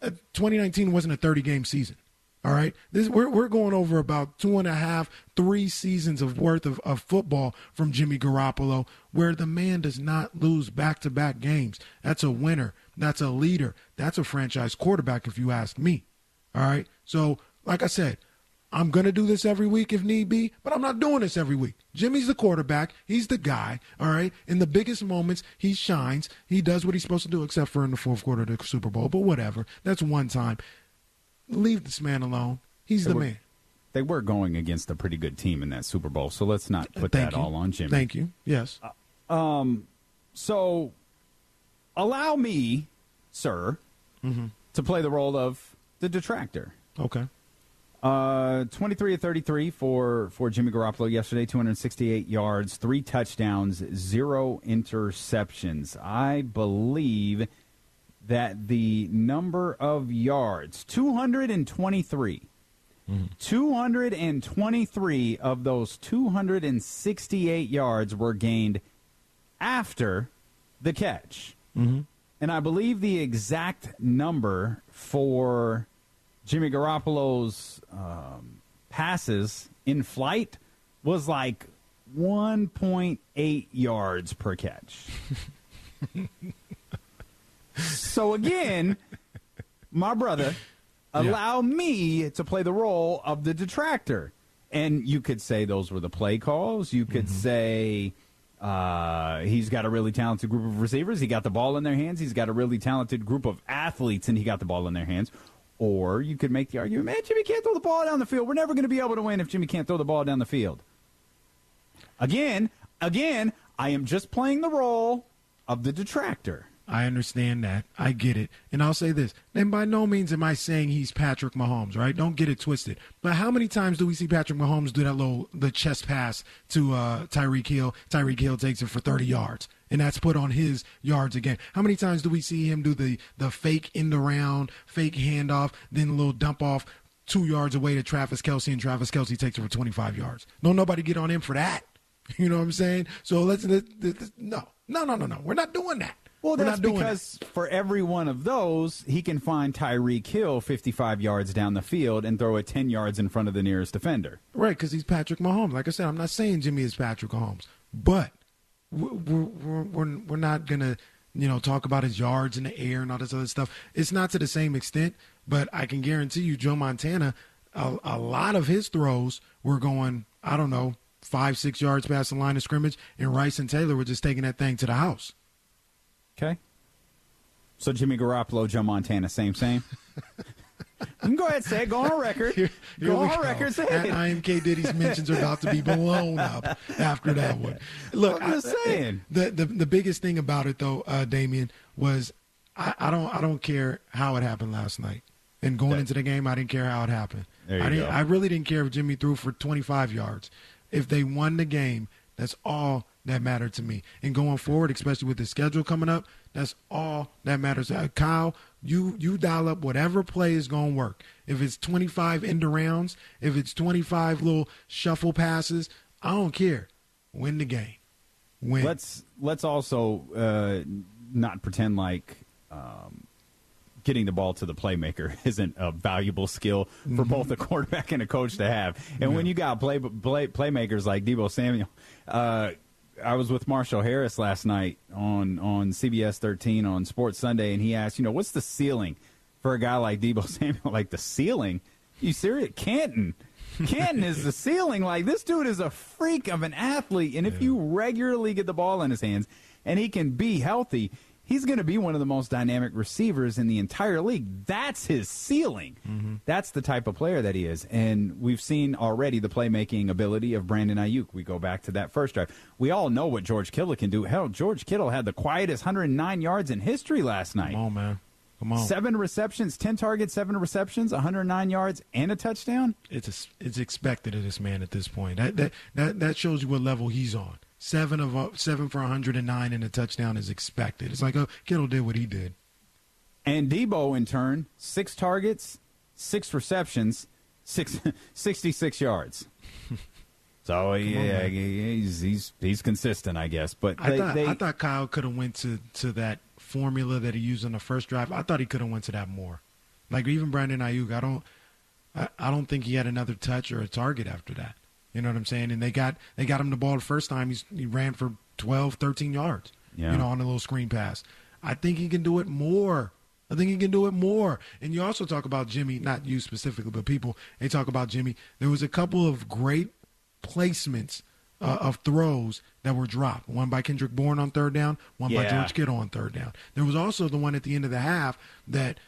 2019 wasn't a 30-game season. All right, we're going over about 2.5, 3 seasons of worth of football from Jimmy Garoppolo, where the man does not lose back-to-back games. That's a winner. That's a leader. That's a franchise quarterback, if you ask me. All right, so like I said, I'm going to do this every week if need be, but I'm not doing this every week. Jimmy's the quarterback. He's the guy, all right? In the biggest moments, he shines. He does what he's supposed to do, except for in the fourth quarter of the Super Bowl, but whatever. That's one time. Leave this man alone. He's the man. They were going against a pretty good team in that Super Bowl, so let's not put that all on Jimmy. Thank you. Yes. So allow me, sir, to play the role of the detractor. Okay. 23 of 33 for Jimmy Garoppolo yesterday, 268 yards, 3 touchdowns, 0 interceptions. I believe that the number of yards, 223. 223 of those 268 yards were gained after the catch. And I believe the exact number for Jimmy Garoppolo's passes in flight was like 1.8 yards per catch. So again, my brother, allow me to play the role of the detractor. And you could say those were the play calls. You could say he's got a really talented group of receivers. He got the ball in their hands. He's got a really talented group of athletes, and he got the ball in their hands. Or you could make the argument, man, Jimmy can't throw the ball down the field. We're never going to be able to win if Jimmy can't throw the ball down the field. Again, I am just playing the role of the detractor. I understand that. I get it. And I'll say this. And by no means am I saying he's Patrick Mahomes, right? Don't get it twisted. But how many times do we see Patrick Mahomes do the chest pass to Tyreek Hill? Tyreek Hill takes it for 30 yards, and that's put on his yards again. How many times do we see him do the fake in the round, fake handoff, then a little dump off 2 yards away to Travis Kelce, and Travis Kelce takes it for 25 yards? Don't nobody get on him for that. You know what I'm saying? So let's no. We're not doing that. Well, that's because for every one of those, he can find Tyreek Hill 55 yards down the field and throw it 10 yards in front of the nearest defender. Right, because he's Patrick Mahomes. Like I said, I'm not saying Jimmy is Patrick Mahomes. But we're not going to, talk about his yards in the air and all this other stuff. It's not to the same extent, but I can guarantee you Joe Montana, a lot of his throws were going, 5-6 yards past the line of scrimmage, and Rice and Taylor were just taking that thing to the house. Okay. So Jimmy Garoppolo, Joe Montana, same. You can go ahead and say it. Go on record. Go on record. Say it. IMK Diddy's mentions are about to be blown up after that one. Look, I'm just saying. The biggest thing about it, though, Damian, was I don't care how it happened last night. And going into the game, I didn't care how it happened. I really didn't care if Jimmy threw for 25 yards. If they won the game, that's all that mattered to me. And going forward, especially with the schedule coming up, that's all that matters. Kyle, you dial up whatever play is going to work. If it's 25 end arounds, if it's 25 little shuffle passes, I don't care. Win the game. Win. Let's also not pretend like getting the ball to the playmaker isn't a valuable skill for both a quarterback and a coach to have. And when you got playmakers like Deebo Samuel, I was with Marshall Harris last night on CBS 13 on Sports Sunday, and he asked, what's the ceiling for a guy like Deebo Samuel? Like, the ceiling? You serious? Canton is the ceiling. Like, this dude is a freak of an athlete, and if you regularly get the ball in his hands and he can be healthy, he's going to be one of the most dynamic receivers in the entire league. That's his ceiling. Mm-hmm. That's the type of player that he is. And we've seen already the playmaking ability of Brandon Ayuk. We go back to that first drive. We all know what George Kittle can do. Hell, George Kittle had the quietest 109 yards in history last night. Come on, man. Come on. 7 receptions, 10 targets, 7 receptions, 109 yards, and a touchdown. It's expected of this man at this point. That shows you what level he's on. 7 for 109 and a touchdown is expected. It's like, Kittle did what he did. And Deebo, in turn, 6 targets, 6 receptions, 66 yards. So he's consistent, I guess. But I thought Kyle could have went to that formula that he used on the first drive. I thought he could have went to that more. Like even Brandon Ayuk, I don't think he had another touch or a target after that. You know what I'm saying? And they got him the ball the first time. He ran for 12, 13 yards, on a little screen pass. I think he can do it more. And you also talk about Jimmy, not you specifically, but people, they talk about Jimmy. There was a couple of great placements of throws that were dropped. One by Kendrick Bourne on third down, one by George Kittle on third down. There was also the one at the end of the half that,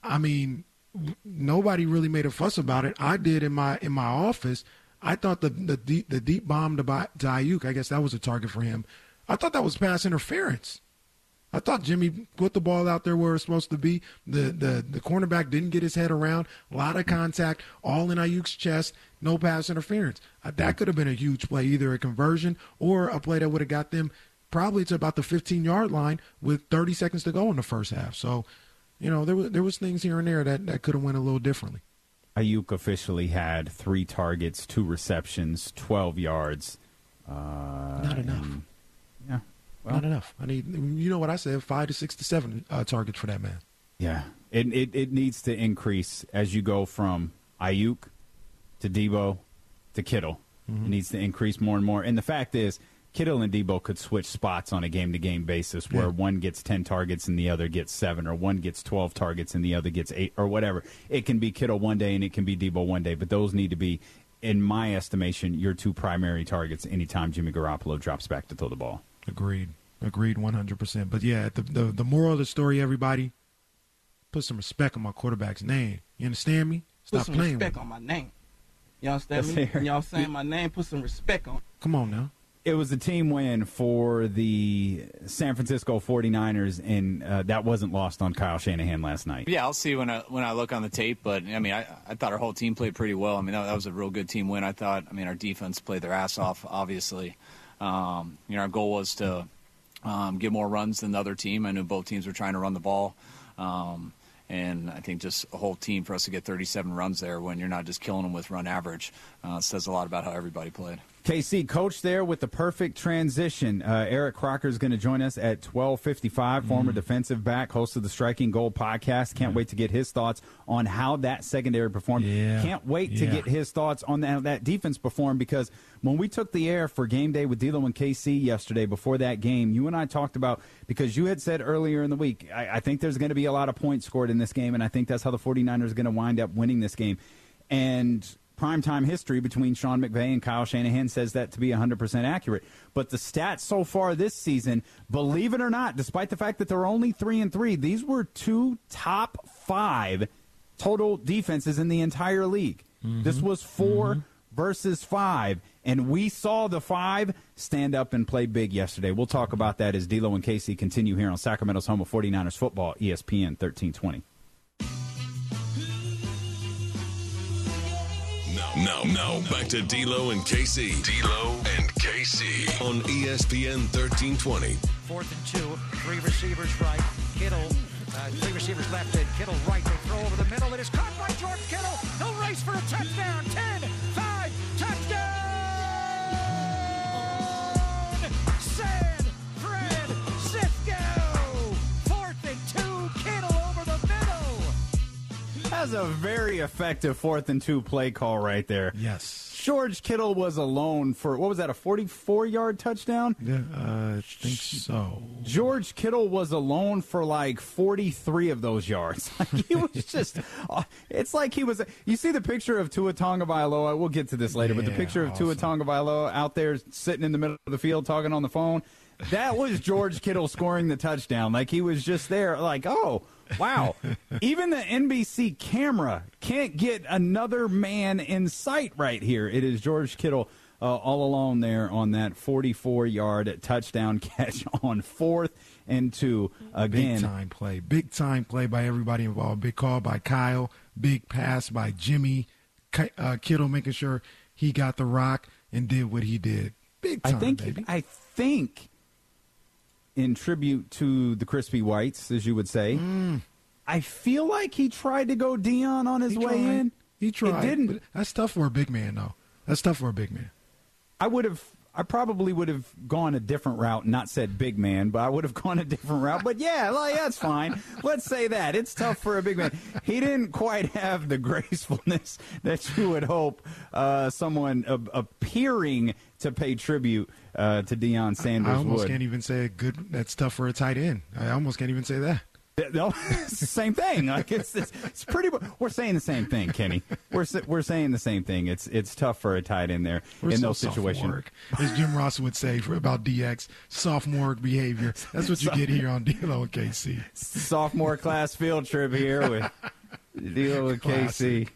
nobody really made a fuss about it. I did in my office. I thought the deep bomb to Ayuk, I guess that was a target for him. I thought that was pass interference. I thought Jimmy put the ball out there where it's supposed to be. The cornerback didn't get his head around. A lot of contact, all in Ayuk's chest, no pass interference. That could have been a huge play, either a conversion or a play that would have got them probably to about the 15-yard line with 30 seconds to go in the first half. So, there was things here and there that could have went a little differently. Ayuk officially had 3 targets, 2 receptions, 12 yards. Not enough. Not enough. I need, you know what I said, 5 to 6 to 7 targets for that man. Yeah, it needs to increase as you go from Ayuk to Deebo to Kittle. Mm-hmm. It needs to increase more and more. And the fact is, Kittle and Deebo could switch spots on a game-to-game basis where one gets 10 targets and the other gets 7, or one gets 12 targets and the other gets 8, or whatever. It can be Kittle one day and it can be Deebo one day, but those need to be, in my estimation, your 2 primary targets anytime Jimmy Garoppolo drops back to throw the ball. Agreed 100%. But, yeah, the moral of the story, everybody, put some respect on my quarterback's name. You understand me? Stop playing. Put some respect on my name. You understand me? When y'all saying my name, put some respect on. Come on now. It was a team win for the San Francisco 49ers, and that wasn't lost on Kyle Shanahan last night. Yeah, I'll see when I look on the tape, but, I thought our whole team played pretty well. That was a real good team win, I thought. Our defense played their ass off, obviously. Our goal was to get more runs than the other team. I knew both teams were trying to run the ball. And I think just a whole team for us to get 37 runs there when you're not just killing them with run average says a lot about how everybody played. KC, coach there with the perfect transition. Eric Crocker is going to join us at 12:55, former defensive back, host of the Striking Gold podcast. Can't wait to get his thoughts on how that secondary performed. Can't wait to get his thoughts on that defense performed, because when we took the air for Game Day with D'Lo and KC yesterday before that game, you and I talked about, because you had said earlier in the week, I think there's going to be a lot of points scored in this game, and I think that's how the 49ers are going to wind up winning this game. And primetime history between Sean McVay and Kyle Shanahan says that to be 100% accurate. But the stats so far this season, believe it or not, despite the fact that they're only 3-3, these were 2 top 5 total defenses in the entire league. This was 4 versus 5, and we saw the 5 stand up and play big yesterday. We'll talk about that as D'Lo and KC continue here on Sacramento's home of 49ers football, ESPN 1320. Now, back to D'Lo and KC. D'Lo and KC on ESPN 1320. 4th and 2, 3 receivers right. Kittle, 3 receivers left, and Kittle right. They throw over the middle. It is caught by George Kittle. He'll race for a touchdown. 10, 5, touchdown! San Francisco! 4th and 2, Kittle over the middle. That's a very effective 4th and 2 play call right there. Yes. George Kittle was alone for, what was that, a 44-yard touchdown? Yeah, I think so. George Kittle was alone for like 43 of those yards. Like, he was just, it's like he was, you see the picture of Tua Tagovailoa, we'll get to this later, but the picture of Tua Tagovailoa out there sitting in the middle of the field talking on the phone, that was George Kittle scoring the touchdown. Like, he was just there, like, oh, wow. Even the NBC camera can't get another man in sight right here. It is George Kittle all alone there on that 44-yard touchdown catch on 4th and 2. Again, big-time play. Big-time play by everybody involved. Big call by Kyle. Big pass by Jimmy. Kittle making sure he got the rock and did what he did. Big time, baby. I think in tribute to the Crispy Whites, as you would say, I feel like he tried to go Deion on his way in. He tried. It didn't. But that's tough for a big man, though. That's tough for a big man. I probably would have gone a different route and not said big man, but I would have gone a different route. But yeah, like, that's fine. Let's say that. It's tough for a big man. He didn't quite have the gracefulness that you would hope someone appearing to pay tribute to Deion Sanders I almost would. can't even say that's tough for a tight end. I almost can't even say that. No, it's the same thing. Like it's pretty. We're saying the same thing, Kenny. We're saying the same thing. It's tough for a tight end there in those situations. As Jim Ross would say about DX, sophomore behavior. That's what you get here on D'Lo and KC. Sophomore class field trip here with D'Lo and KC.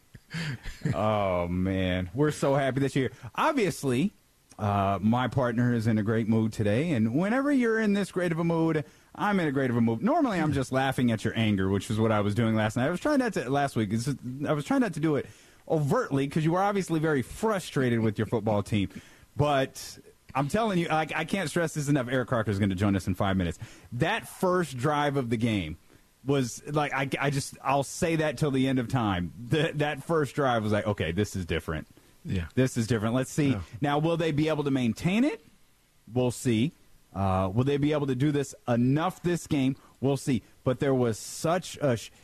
Oh man, we're so happy this year. Obviously, my partner is in a great mood today, and whenever you're in this great of a mood, I'm in a great of a mood. Normally, I'm just laughing at your anger, which is what I was doing last night. I was trying not to last week. I was trying not to do it overtly because you were obviously very frustrated with your football team. But I'm telling you, I can't stress this enough. Eric Crocker is going to join us in 5 minutes. That first drive of the game was like I'll say that till the end of time. That first drive was like, okay, this is different. Yeah, this is different. Let's see. Now, will they be able to maintain it? We'll see. Will they be able to do this enough this game? We'll see. But there was such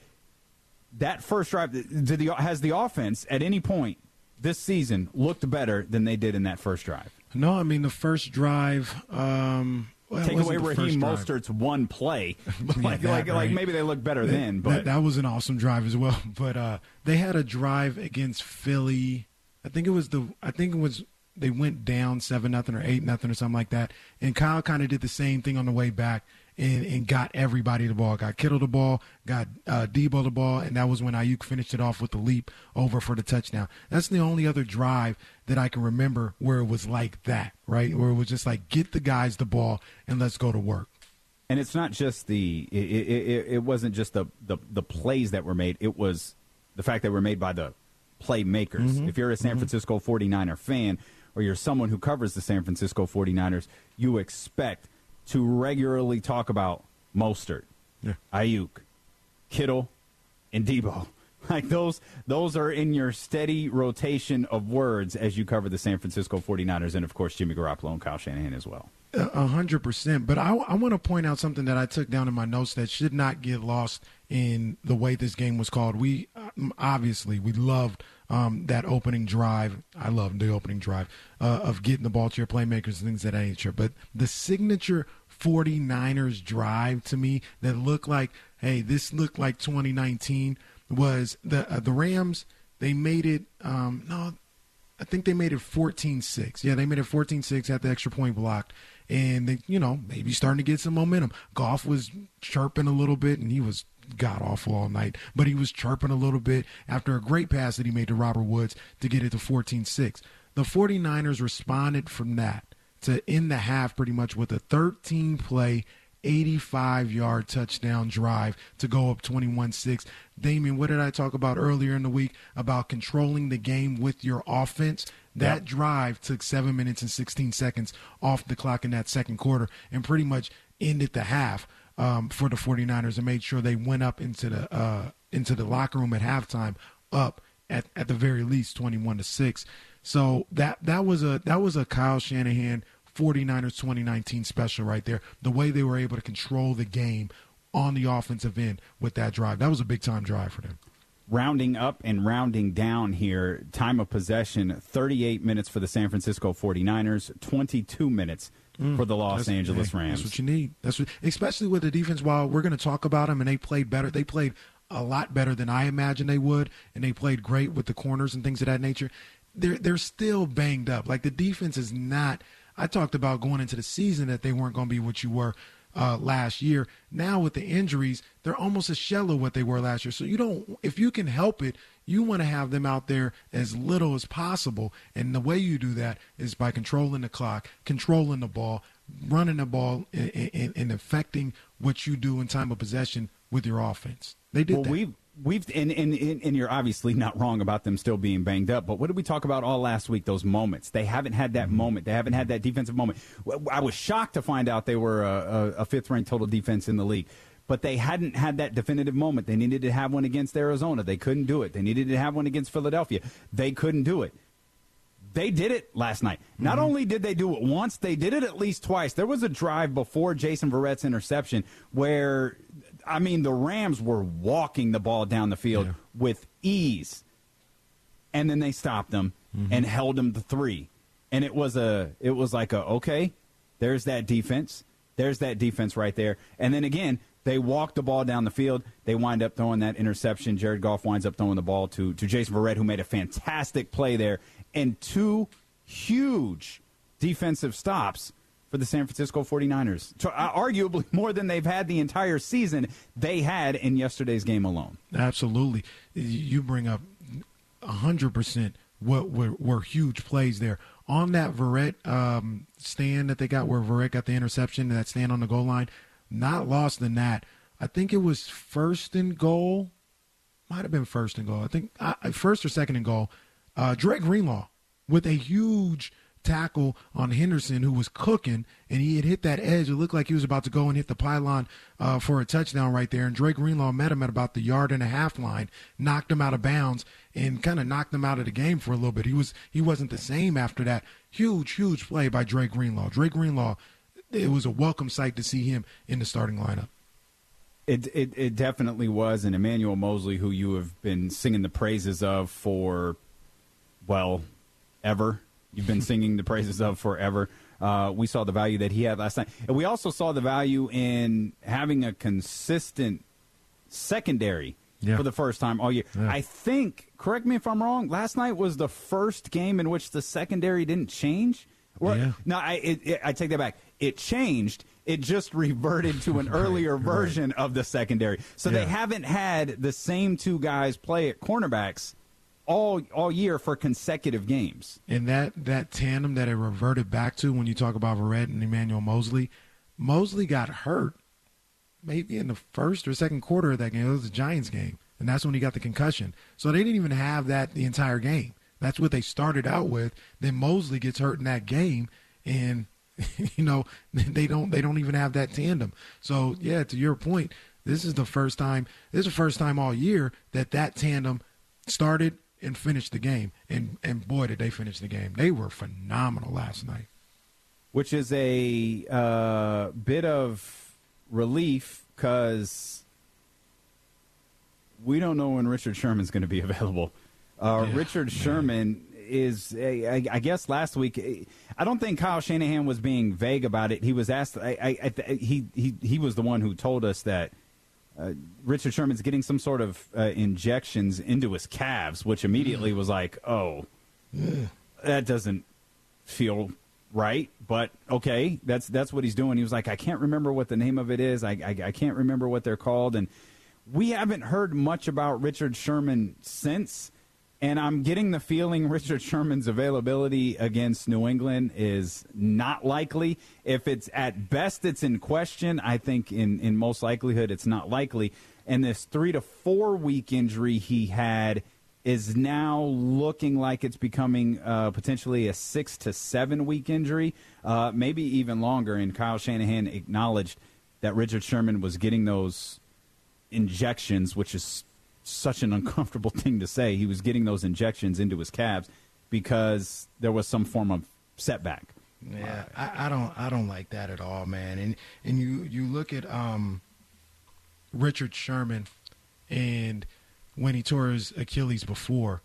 that first drive. Has the offense at any point this season looked better than they did in that first drive? No, I mean the first drive. Take away Raheem Mostert's one play, like maybe they look better then. But that was an awesome drive as well. But they had a drive against Philly. I think it was they went down 7-0 or 8-0 or something like that. And Kyle kind of did the same thing on the way back and got everybody the ball. Got Kittle the ball, got Debo the ball, and that was when Ayuk finished it off with the leap over for the touchdown. That's the only other drive that I can remember where it was like that, right? Where it was just like, get the guys the ball and let's go to work. And it's not just it wasn't just the plays that were made. It was the fact that were made by the playmakers. Mm-hmm. If you're a San Francisco 49er fan, or you're someone who covers the San Francisco 49ers, you expect to regularly talk about Mostert, Ayuk, Kittle, and Debo. Like those are in your steady rotation of words as you cover the San Francisco 49ers and, of course, Jimmy Garoppolo and Kyle Shanahan as well. 100%. But I want to point out something that I took down in my notes that should not get lost in the way this game was called. We loved that opening drive. I loved the opening drive of getting the ball to your playmakers and things of that nature. But the signature 49ers drive to me that looked like, hey, this looked like 2019 was the Rams. They made it I think they made it 14-6. Yeah, they made it 14-6 at the extra point blocked. And they, maybe starting to get some momentum. Goff was chirping a little bit, and he was god-awful all night. But he was chirping a little bit after a great pass that he made to Robert Woods to get it to 14-6. The 49ers responded from that to end the half pretty much with a 13-play, 85-yard touchdown drive to go up 21-6. Damien, what did I talk about earlier in the week about controlling the game with your offense? That drive took 7 minutes and 16 seconds off the clock in that second quarter and pretty much ended the half for the 49ers and made sure they went up into the locker room at halftime up at the very least 21-6. So that was a Kyle Shanahan 49ers 2019 special right there. The way they were able to control the game on the offensive end with that drive. That was a big-time drive for them. Rounding up and rounding down here, time of possession, 38 minutes for the San Francisco 49ers, 22 minutes for the Los Angeles Rams. That's what you need. Especially with the defense, while we're going to talk about them, and they played better. They played a lot better than I imagined they would, and they played great with the corners and things of that nature. They're still banged up. Like, the defense is not – I talked about going into the season that they weren't going to be what you were last year. Now with the injuries, they're almost a shell of what they were last year. So if you can help it, you want to have them out there as little as possible. And the way you do that is by controlling the clock, controlling the ball, running the ball, and affecting what you do in time of possession with your offense. They did that. And you're obviously not wrong about them still being banged up, but what did we talk about all last week? Those moments. They haven't had that moment. They haven't had that defensive moment. I was shocked to find out they were a fifth-ranked total defense in the league, but they hadn't had that definitive moment. They needed to have one against Arizona. They couldn't do it. They needed to have one against Philadelphia. They couldn't do it. They did it last night. Not only did they do it once, they did it at least twice. There was a drive before Jason Verrett's interception where – the Rams were walking the ball down the field with ease, and then they stopped them and held them to 3. And it was like okay, there's that defense. There's that defense right there. And then again, they walked the ball down the field. They wind up throwing that interception. Jared Goff winds up throwing the ball to Jason Verrett, who made a fantastic play there, and 2 huge defensive stops for the San Francisco 49ers. Arguably more than they've had the entire season they had in yesterday's game alone. Absolutely. You bring up 100% what were huge plays there. On that Verrett stand that they got where Verrett got the interception, that stand on the goal line, not lost in that. I think it was first and goal. Might have been first and goal. I think first or second and goal. Dre Greenlaw with a huge tackle on Henderson, who was cooking, and he had hit that edge. It looked like he was about to go and hit the pylon for a touchdown right there, and Dre Greenlaw met him at about the 1.5-yard line, knocked him out of bounds, and kind of knocked him out of the game for a little bit. He wasn't the same after that. Huge play by Dre Greenlaw. Dre Greenlaw, it was a welcome sight to see him in the starting lineup. It definitely was, and Emmanuel Moseley, who you have been singing the praises of for, ever. You've been singing the praises of forever. We saw the value that he had last night. And we also saw the value in having a consistent secondary for the first time all year. Yeah. I think, correct me if I'm wrong, last night was the first game in which the secondary didn't change. No, I take that back. It changed. It just reverted to an earlier version of the secondary. So they haven't had the same 2 guys play at cornerbacks all year for consecutive games. And that tandem that it reverted back to when you talk about Verrett and Emmanuel Moseley, Moseley got hurt maybe in the first or second quarter of that game. It was the Giants game, and that's when he got the concussion. So they didn't even have that the entire game. That's what they started out with. Then Moseley gets hurt in that game, and they don't even have that tandem. So, to your point, This is the first time all year that tandem started and finished the game. And boy, did they finish the game. They were phenomenal last night. Which is a bit of relief because we don't know when Richard Sherman's going to be available. Richard Sherman is, I guess last week, I don't think Kyle Shanahan was being vague about it. He was asked, he was the one who told us that Richard Sherman's getting some sort of injections into his calves, which immediately was like, that doesn't feel right. But okay, that's what he's doing. He was like, I can't remember what the name of it is. I can't remember what they're called. And we haven't heard much about Richard Sherman since. And I'm getting the feeling Richard Sherman's availability against New England is not likely. If it's at best it's in question, I think in most likelihood it's not likely. And this 3 to 4 week injury he had is now looking like it's becoming potentially a 6 to 7 week injury, maybe even longer. And Kyle Shanahan acknowledged that Richard Sherman was getting those injections, which is such an uncomfortable thing to say. He was getting those injections into his calves because there was some form of setback. Yeah, I don't like that at all, man. And you look at Richard Sherman, and when he tore his Achilles before,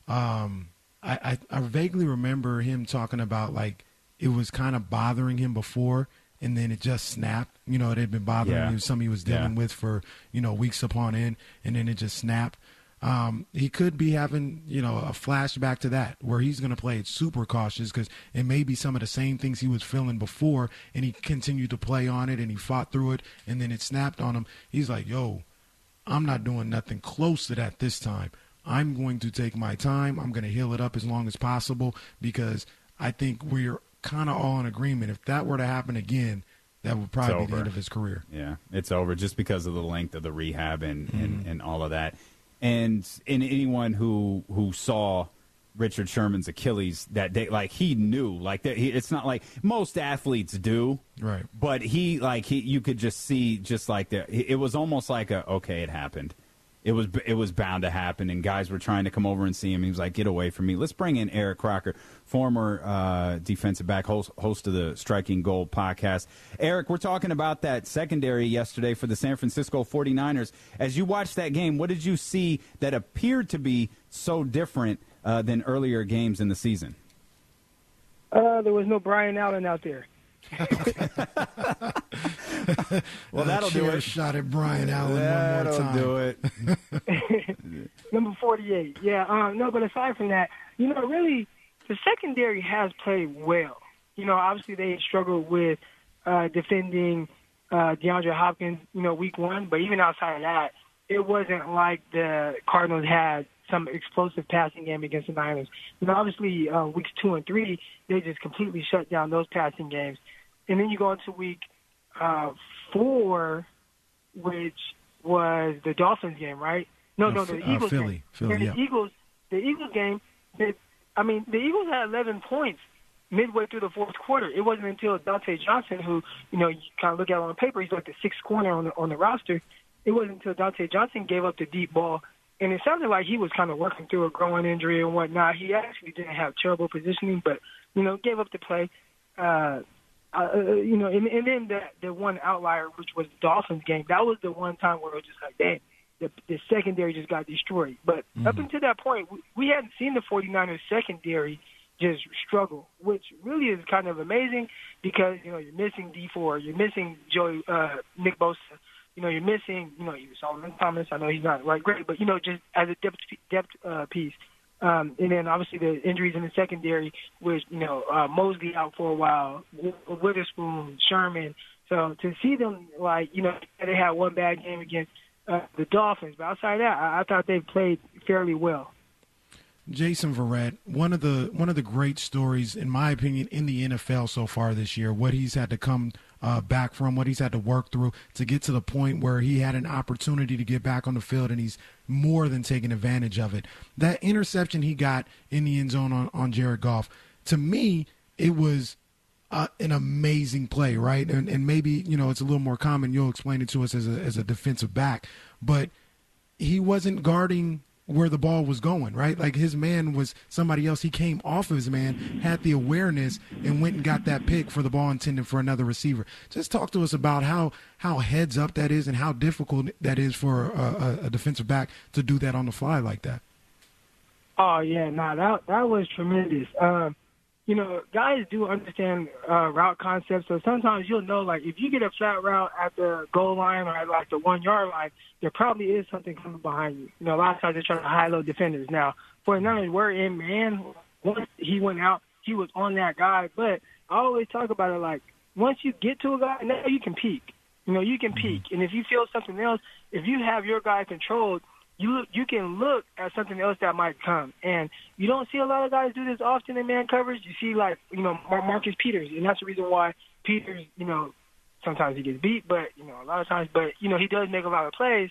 I vaguely remember him talking about like it was kind of bothering him before, and then it just snapped. You know, it had been bothering him, something he was dealing with for, weeks upon end, and then it just snapped. He could be having, a flashback to that where he's going to play it super cautious because it may be some of the same things he was feeling before, and he continued to play on it, and he fought through it, and then it snapped on him. He's like, yo, I'm not doing nothing close to that this time. I'm going to take my time. I'm going to heal it up as long as possible because I think we're kind of all in agreement. If that were to happen again, that would probably be the end of his career. Yeah, it's over just because of the length of the rehab and all of that. And anyone who saw Richard Sherman's Achilles that day, like he knew, like that. It's not like most athletes do, right? But you could just see, just like that. It was almost like it happened. It was bound to happen, and guys were trying to come over and see him. He was like, "Get away from me." Let's bring in Eric Crocker, former defensive back, host of the Striking Gold podcast. Eric, we're talking about that secondary yesterday for the San Francisco 49ers. As you watched that game, what did you see that appeared to be so different than earlier games in the season? There was no Brian Allen out there. Well, that'll do it. Shot at Brian Allen that'll one more time. Do it. Number 48. Yeah. No, but aside from that, really, the secondary has played well. Obviously they struggled with defending DeAndre Hopkins, week one. But even outside of that, it wasn't like the Cardinals had some explosive passing game against the Niners. Obviously, weeks 2 and 3, they just completely shut down those passing games. And then you go into week 4, which was the Dolphins game, right? No, the Eagles Philly, game. yeah. The Eagles game, the Eagles had 11 points midway through the fourth quarter. It wasn't until Dante Johnson, who, you kind of look at it on paper, he's like the sixth corner on the roster. It wasn't until Dante Johnson gave up the deep ball. And it sounded like he was kind of working through a growing injury and whatnot. He actually didn't have terrible positioning, but, gave up the play. And then the one outlier, which was the Dolphins game, that was the one time where it was just like, damn, the secondary just got destroyed. But up until that point, we hadn't seen the 49ers secondary just struggle, which really is kind of amazing because, you're missing D4, you're missing Nick Bosa. You're missing, Solomon Thomas. I know he's not great, but, just as a depth piece. And then obviously the injuries in the secondary with, Mosley out for a while, Witherspoon, Sherman. So to see them they had one bad game against the Dolphins, but outside of that, I thought they played fairly well. Jason Verrett, one of the great stories, in my opinion, in the NFL so far this year, what he's had to come back from, what he's had to work through to get to the point where he had an opportunity to get back on the field, and he's more than taking advantage of it. That interception he got in the end zone on Jared Goff, to me, it was an amazing play, right? And maybe, it's a little more common. You'll explain it to us as a defensive back. But he wasn't guarding where the ball was going, right? Like his man was somebody else. He came off of his man, had the awareness, and went and got that pick for the ball intended for another receiver. Just talk to us about how heads up that is and how difficult that is for a defensive back to do that on the fly like that. Oh, yeah, that was tremendous. Guys do understand route concepts, so sometimes you'll know, like, if you get a flat route at the goal line or at, like, the 1 yard line, there probably is something coming behind you. A lot of times they're trying to high-low defenders. Now, for the we're in man. Once he went out, he was on that guy. But I always talk about it like, once you get to a guy, now you can peek. You can peek. And if you feel something else, if you have your guy controlled, you can look at something else that might come. And you don't see a lot of guys do this often in man coverage. You see, like, Marcus Peters, and that's the reason why Peters, sometimes he gets beat, but, a lot of times, but, he does make a lot of plays.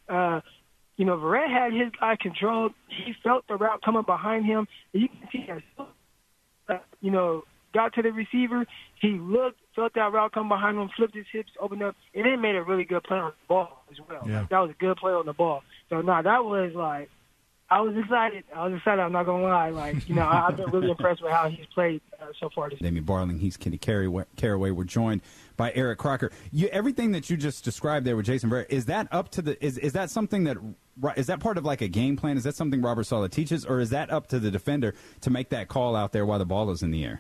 Verrett had his guy controlled. He felt the route coming behind him. And you can see that, got to the receiver. He looked, felt that route come behind him, flipped his hips, opened up, and then made a really good play on the ball as well. Yeah. That was a good play on the ball. So, that was like, I was excited. I'm not going to lie. Like, I've been really impressed with how he's played so far this season. Damian Barling, he's Kenny Caraway. We're joined by Eric Crocker. Everything that you just described there with Jason Verrett, is that up to the is that something that is that part of like a game plan? Is that something Robert Saleh teaches, or is that up to the defender to make that call out there while the ball is in the air?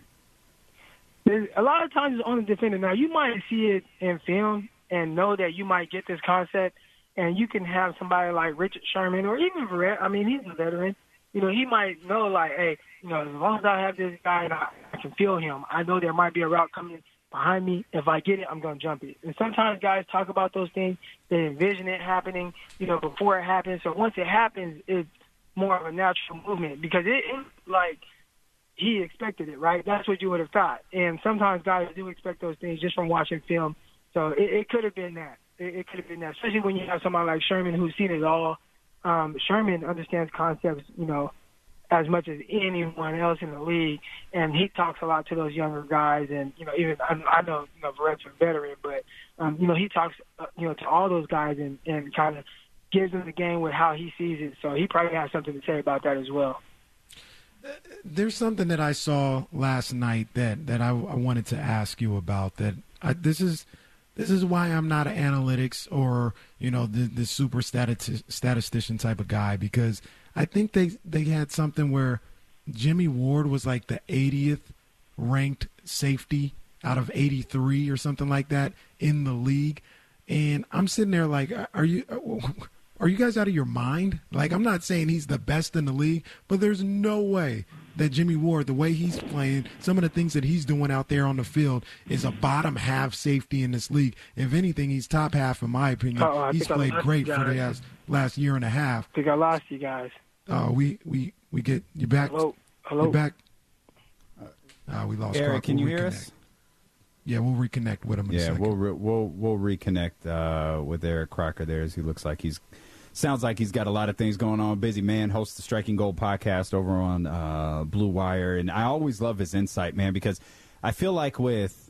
A lot of times it's on the defender. Now, you might see it in film and know that you might get this concept, and you can have somebody like Richard Sherman or even Verrett. I mean, he's a veteran. He might know, like, hey, as long as I have this guy and I can feel him, I know there might be a route coming behind me. If I get it, I'm going to jump it. And sometimes guys talk about those things. They envision it happening, before it happens. So once it happens, it's more of a natural movement because it's like he expected it, right? That's what you would have thought. And sometimes guys do expect those things just from watching film. So it could have been that. It could have been that, especially when you have somebody like Sherman who's seen it all. Sherman understands concepts, as much as anyone else in the league, and he talks a lot to those younger guys. And even I know Verrett's a veteran, but he talks to all those guys and kind of gives them the game with how he sees it. So he probably has something to say about that as well. There's something that I saw last night that I wanted to ask you about. This is why I'm not an analytics or the super statistician type of guy, because I think they had something where Jimmy Ward was like the 80th ranked safety out of 83 or something like that in the league, and I'm sitting there like, are you guys out of your mind? Like, I'm not saying he's the best in the league, but there's no way that Jimmy Ward, the way he's playing, some of the things that he's doing out there on the field, is a bottom half safety in this league. If anything, he's top half, in my opinion. He's played great for the last year and a half. I think I lost you guys. We get you back. Hello. You back? We lost Eric. Clark. Can you reconnect. hear us? Yeah, we'll reconnect with him in a second. We'll reconnect with Eric Crocker there, as he looks like sounds like he's got a lot of things going on. Busy man, hosts the Striking Gold podcast over on Blue Wire, and I always love his insight, man, because I feel like with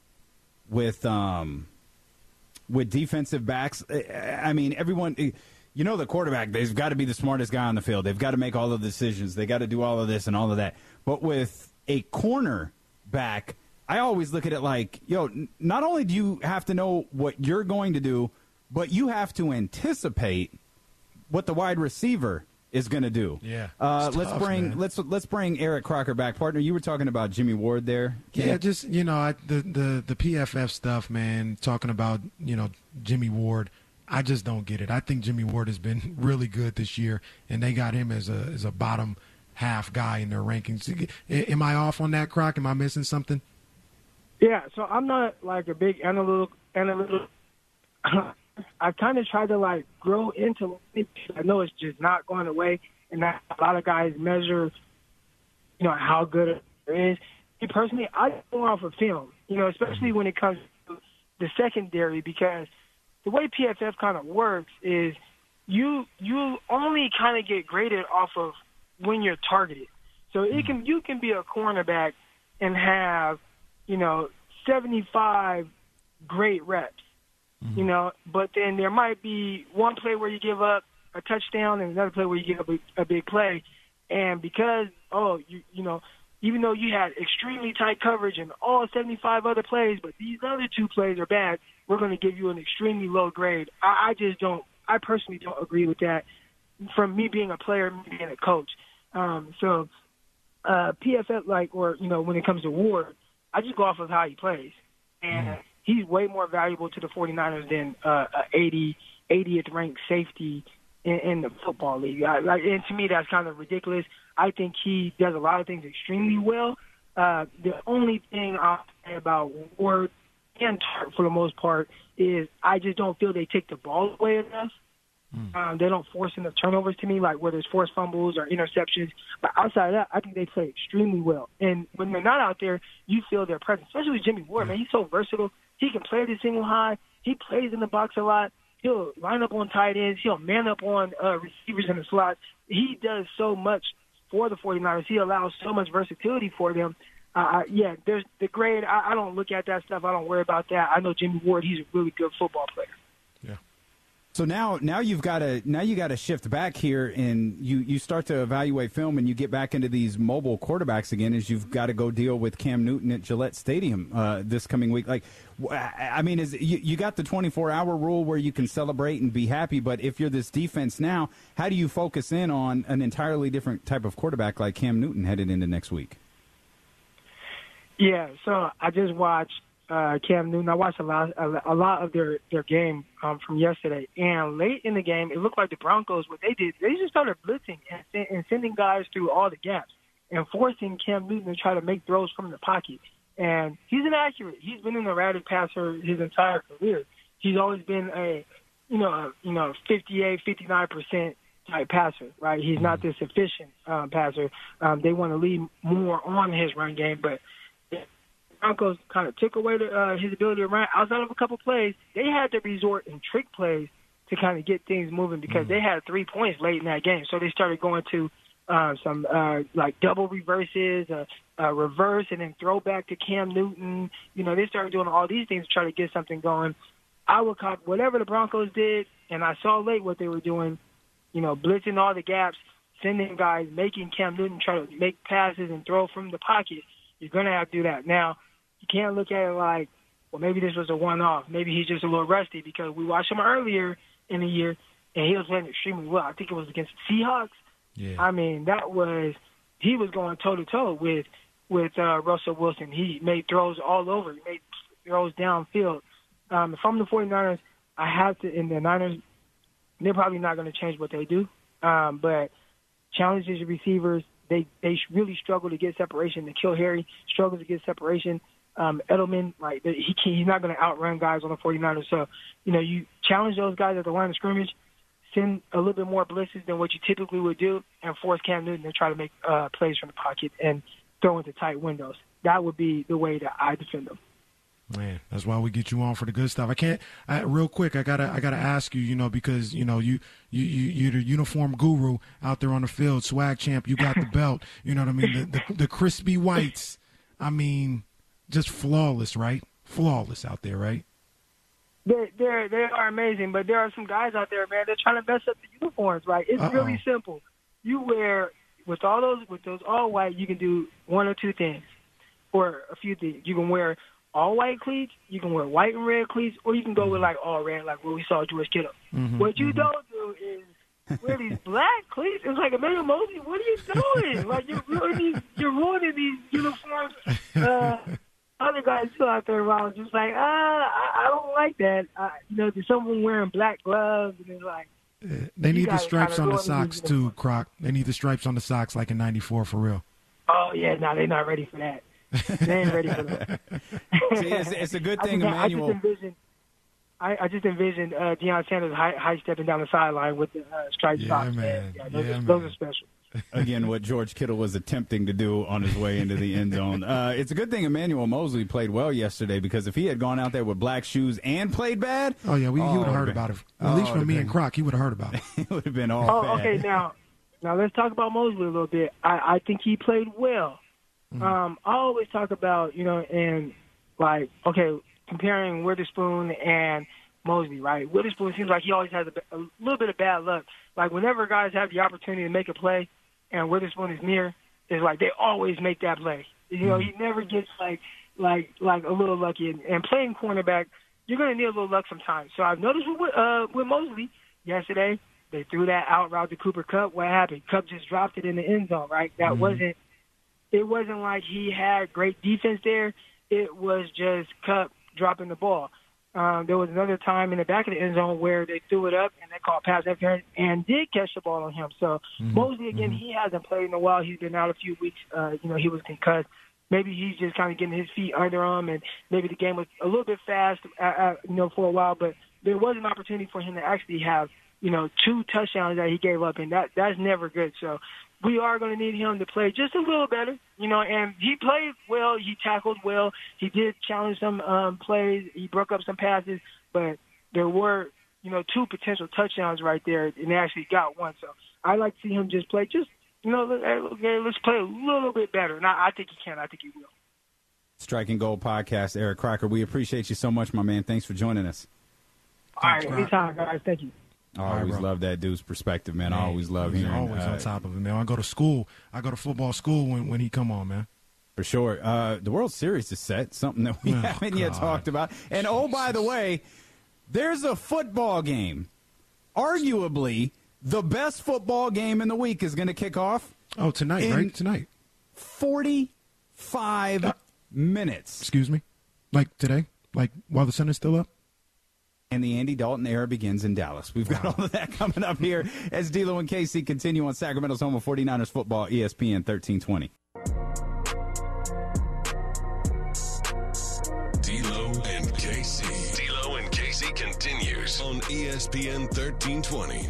defensive backs, I mean, everyone, the quarterback, they've got to be the smartest guy on the field. They've got to make all of the decisions. They got to do all of this and all of that. But with a cornerback, I always look at it like, not only do you have to know what you're going to do, but you have to anticipate what the wide receiver is going to do. Yeah. Let's bring Eric Crocker back. Partner, you were talking about Jimmy Ward there. Yeah, just the PFF stuff, man, talking about, Jimmy Ward. I just don't get it. I think Jimmy Ward has been really good this year, and they got him as a bottom half guy in their rankings. Am I off on that, Croc? Am I missing something? Yeah, so I'm not like a big analytical. I kind of tried to like grow into it. I know it's just not going away, and that a lot of guys measure, how good it is. Me personally, I go off of film, especially when it comes to the secondary, because the way PFF kind of works is you only kind of get graded off of when you're targeted. So you can be a cornerback and have, 75 great reps, you know, but then there might be one play where you give up a touchdown and another play where you give up a big play. And because, you know, even though you had extremely tight coverage in all 75 other plays, but these other 2 plays are bad, we're going to give you an extremely low grade. I personally don't agree with that from me being a player, me being a coach. So PFF, or, you know, when it comes to Ward, I just go off of how he plays. And he's way more valuable to the 49ers than a 80th ranked safety in the football league. And to me, that's kind of ridiculous. I think he does a lot of things extremely well. The only thing I'll say about Ward and Tart, for the most part, is I just don't feel they take the ball away enough. They don't force enough turnovers to me, like where there's forced fumbles or interceptions. But outside of that, I think they play extremely well. And when they're not out there, you feel their presence, especially with Jimmy Ward, man. He's so versatile. He can play the single high. He plays in the box a lot. He'll line up on tight ends. He'll man up on receivers in the slot. He does so much for the 49ers. He allows so much versatility for them. There's the grade. I don't look at that stuff. I don't worry about that. I know Jimmy Ward. He's a really good football player. Yeah. So now you got to shift back here, and you start to evaluate film, and you get back into these mobile quarterbacks again, as you've got to go deal with Cam Newton at Gillette Stadium this coming week. Like, I mean, you got the 24-hour rule where you can celebrate and be happy, but if you're this defense now, how do you focus in on an entirely different type of quarterback like Cam Newton headed into next week? Yeah, so I just watched Cam Newton. I watched a lot of their game from yesterday, and late in the game, it looked like the Broncos. What they did, they just started blitzing and sending guys through all the gaps and forcing Cam Newton to try to make throws from the pocket. And he's inaccurate. He's been an erratic passer his entire career. He's always been a 58, 59% type passer, right? He's not this efficient passer. They want to lean more on his run game, but Broncos kind of took away his ability to run. Outside of a couple plays, they had to resort in trick plays to kind of get things moving because they had 3 points late in that game. So they started going to some like double reverses, reverse, and then throw back to Cam Newton. You know, they started doing all these things to try to get something going. I would cop whatever the Broncos did, and I saw late what they were doing, you know, blitzing all the gaps, sending guys, making Cam Newton try to make passes and throw from the pocket. You're going to have to do that. Now, you can't look at it like, well, maybe this was a one-off. Maybe he's just a little rusty because we watched him earlier in the year, and he was playing extremely well. I think it was against the Seahawks. Yeah. I mean, he was going toe-to-toe with Russell Wilson. He made throws all over. He made throws downfield. If I'm the 49ers, I have to, and the Niners, they're probably not going to change what they do. But challenges the receivers. They really struggle to get separation. N'Keal Harry struggles to get separation. Edelman, he's not going to outrun guys on the 49ers. So, you know, you challenge those guys at the line of scrimmage, send a little bit more blitzes than what you typically would do, and force Cam Newton to try to make plays from the pocket and throw into tight windows. That would be the way that I defend them. Man, that's why we get you on for the good stuff. Real quick, I gotta ask you, you know, because you know you're the uniform guru out there on the field, swag champ. You got the belt. You know what I mean? The crispy whites. I mean, just flawless, right? Flawless out there, right? They are amazing, but there are some guys out there, man. They're trying to mess up the uniforms, right? It's really simple. You wear with those all white. You can do one or two things, or a few things. You can wear all white cleats, you can wear white and red cleats, or you can go with like all red, like what we saw George Kittle. What you don't do is wear these black cleats. It's like, Emmanuel Mosley, what are you doing? Like you're ruining these uniforms. Other guys too out there around just like, I don't like that. You know, there's someone wearing black gloves, and it's like. They need the stripes on the socks too, Croc. They need the stripes on the socks like in '94 for real. Oh yeah, no, they're not ready for that. They ain't ready for that. See, it's a good thing, Emmanuel. I just envisioned Deion Sanders high stepping down the sideline with the striped socks. Man. Those are special. Again, what George Kittle was attempting to do on his way into the end zone. It's a good thing Emmanuel Mosley played well yesterday, because if he had gone out there with black shoes and played bad, he would have heard about it. At least from me and Croc, he would have heard about it. It would have been all bad. Okay, now let's talk about Mosley a little bit. I think he played well. I always talk about, you know, and like, okay, comparing Witherspoon and Mosley, right? Witherspoon seems like he always has a little bit of bad luck. Like, whenever guys have the opportunity to make a play and Witherspoon is near, it's like they always make that play. You know, he never gets, like a little lucky. And playing cornerback, you're going to need a little luck sometimes. So I've noticed with Mosley yesterday, they threw that out route to Cooper Kupp. What happened? Kupp just dropped it in the end zone, right? That wasn't – it wasn't like he had great defense there. It was just Kupp dropping the ball. There was another time in the back of the end zone where they threw it up and they called pass interference and did catch the ball on him. So Mosley, again, he hasn't played in a while. He's been out a few weeks. He was concussed. Maybe he's just kind of getting his feet under him, and maybe the game was a little bit fast, for a while. But there was an opportunity for him to actually have, 2 touchdowns that he gave up, and that's never good. So we are going to need him to play just a little better, and he played well. He tackled well. He did challenge some plays. He broke up some passes, but there were, 2 potential touchdowns right there, and they actually got one. So I like to see him just play just, let's play a little bit better. And I think he can. I think he will. Striking Gold Podcast, Eric Crocker. We appreciate you so much, my man. Thanks for joining us. All right, anytime, guys. Thank you. I always love that dude's perspective, man. I always love hearing. Always on top of it, man. I go to school. I go to football school when he come on, man. For sure. The World Series is set, something that we haven't yet talked about. And, by the way, there's a football game. Arguably, the best football game in the week is going to kick off. Oh, tonight, right? Tonight. 45 minutes. Excuse me? Like today? Like while the sun is still up? And the Andy Dalton era begins in Dallas. We've got all of that coming up here as D'Lo and KC continue on Sacramento's home of 49ers football, ESPN 1320. D'Lo and KC. D'Lo and KC continues on ESPN 1320.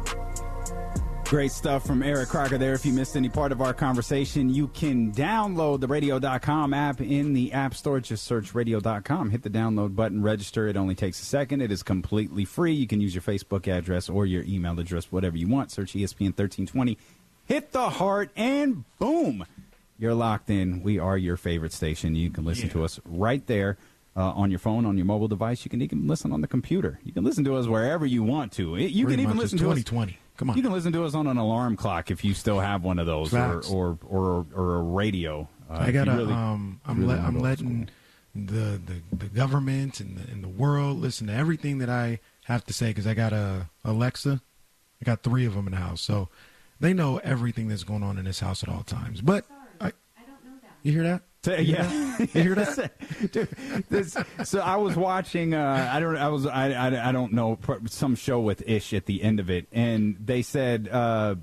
Great stuff from Eric Crocker there. If you missed any part of our conversation, you can download the radio.com app in the App Store. Just search radio.com. Hit the download button, register. It only takes a second. It is completely free. You can use your Facebook address or your email address, whatever you want. Search ESPN 1320. Hit the heart, and boom, you're locked in. We are your favorite station. You can listen to us right there on your phone, on your mobile device. You can even listen on the computer. You can listen to us wherever you want to. You can even listen to 2020. Come on. You can listen to us on an alarm clock if you still have one of those, or a radio. I got I'm letting the government and the world listen to everything that I have to say because I got a Alexa. I got 3 of them in the house, so they know everything that's going on in this house at all times. But I don't know that. You hear that? You hear that? Dude, so I was watching. I don't know, some show with Ish at the end of it, and they said, on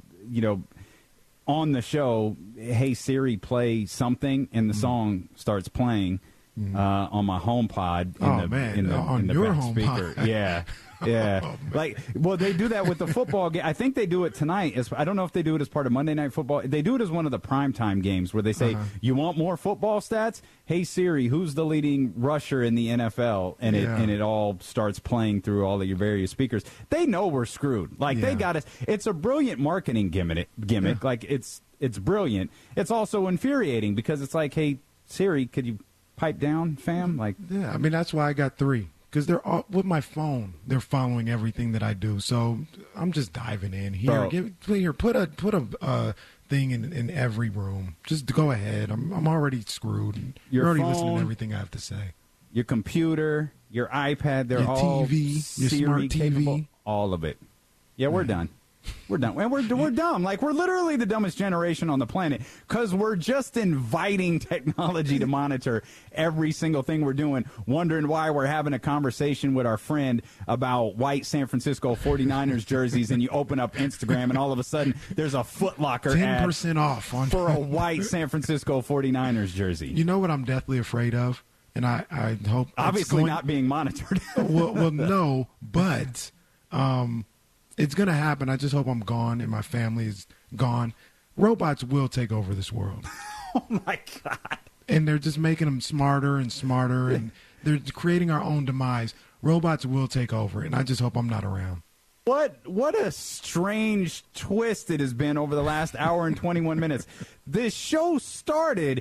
the show, "Hey Siri, play something," and the song starts playing on my HomePod in the your back HomePod. speaker. Yeah. Yeah, they do that with the football game. I think they do it tonight. I don't know if they do it as part of Monday Night Football. They do it as one of the primetime games where they say, "You want more football stats? Hey Siri, who's the leading rusher in the NFL?" And it all starts playing through all of your various speakers. They know we're screwed. They got us. It's a brilliant marketing gimmick. Like it's brilliant. It's also infuriating because it's like, "Hey Siri, could you pipe down, fam?" I mean that's why I got 3. Because they're all, with my phone, they're following everything that I do. So I'm just diving in here. Put a thing in every room. Just go ahead. I'm already screwed. You're already listening to everything I have to say. Your computer, your iPad, they're your all TV, your Siri smart TV, capable. All of it. Yeah, we're done. We're done. And we're dumb. We're literally the dumbest generation on the planet because we're just inviting technology to monitor every single thing we're doing, wondering why we're having a conversation with our friend about white San Francisco 49ers jerseys, and you open up Instagram, and all of a sudden there's a Foot Locker 10% off for a white San Francisco 49ers jersey. You know what I'm deathly afraid of? And I hope obviously not being monitored. well, no, but it's going to happen. I just hope I'm gone and my family is gone. Robots will take over this world. Oh, my God. And they're just making them smarter and smarter, and they're creating our own demise. Robots will take over, and I just hope I'm not around. What a strange twist it has been over the last hour and 21 minutes. This show started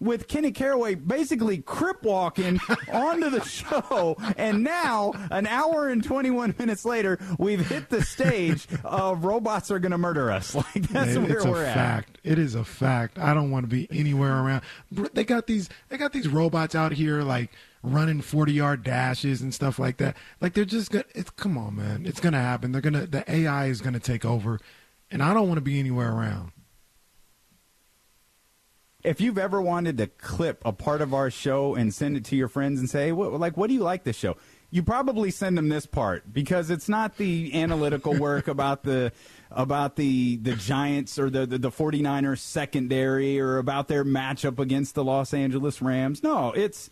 with Kenny Caraway basically crip walking onto the show, and now, an hour and 21 minutes later, we've hit the stage of robots are going to murder us. Like, that's where we're at. Fact. It is a fact. I don't want to be anywhere around. They got these robots out here, like, running 40-yard dashes and stuff like that. Like, they're just going to, come on, man. It's going to happen. The AI is going to take over, and I don't want to be anywhere around. If you've ever wanted to clip a part of our show and send it to your friends and say, what do you like this show? You probably send them this part, because it's not the analytical work about the Giants or the 49ers secondary or about their matchup against the Los Angeles Rams. No, it's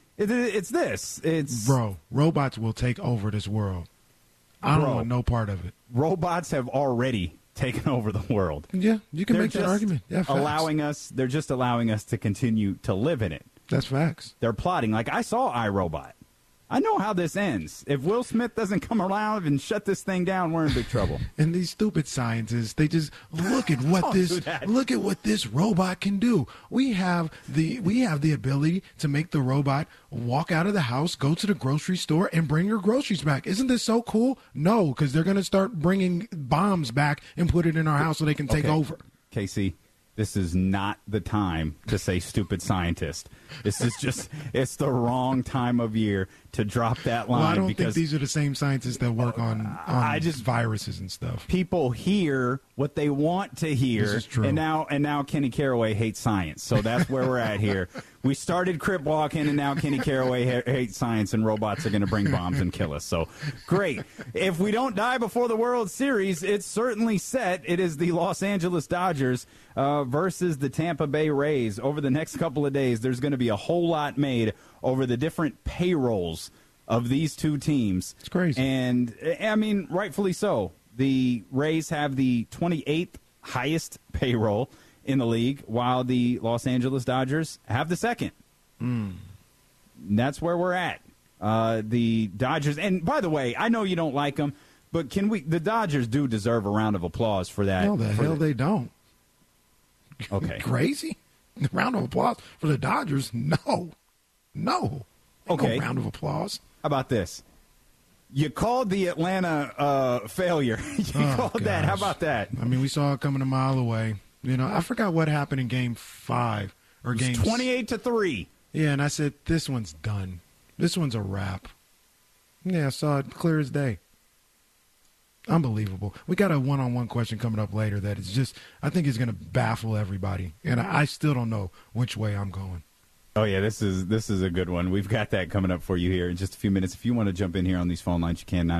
this. Bro, robots will take over this world. I don't want no part of it. Robots have already taken over the world. Yeah, you can make that argument. Yeah, they're just allowing us to continue to live in it. That's facts. They're plotting. Like, I saw iRobot. I know how this ends. If Will Smith doesn't come around and shut this thing down, we're in big trouble. And these stupid scientists, they just look at what this robot can do. We have the ability to make the robot walk out of the house, go to the grocery store, and bring your groceries back. Isn't this so cool? No, because they're going to start bringing bombs back and put it in our house so they can take over. Casey, this is not the time to say stupid scientist. This is it's the wrong time of year to drop that line. Well, I don't think these are the same scientists that work on viruses and stuff. People hear what they want to hear. This is true. And now Kenny Caraway hates science. So that's where we're at here. We started crip walking, and now Kenny Caraway hates science, and robots are going to bring bombs and kill us. So great. If we don't die before the World Series, it's certainly set. It is the Los Angeles Dodgers versus the Tampa Bay Rays. Over the next couple of days, there's going to be a whole lot made over the different payrolls of these two teams. It's crazy. And, I mean, rightfully so. The Rays have the 28th highest payroll in the league, while the Los Angeles Dodgers have the second. That's where we're at. The Dodgers, and by the way, I know you don't like them, but the Dodgers do deserve a round of applause for that. No, they don't. Okay. Crazy? A round of applause for the Dodgers? No. Okay. No round of applause. How about this? You called the Atlanta failure. Called that. How about that? I mean, we saw it coming a mile away. You know, I forgot what happened in Game 5 or Game 28-3. Yeah, and I said this one's done. This one's a wrap. Yeah, I saw it clear as day. Unbelievable. We got a one-on-one question coming up later that is just, I think, is going to baffle everybody, and I still don't know which way I'm going. Oh, yeah, this is a good one. We've got that coming up for you here in just a few minutes. If you want to jump in here on these phone lines, you can,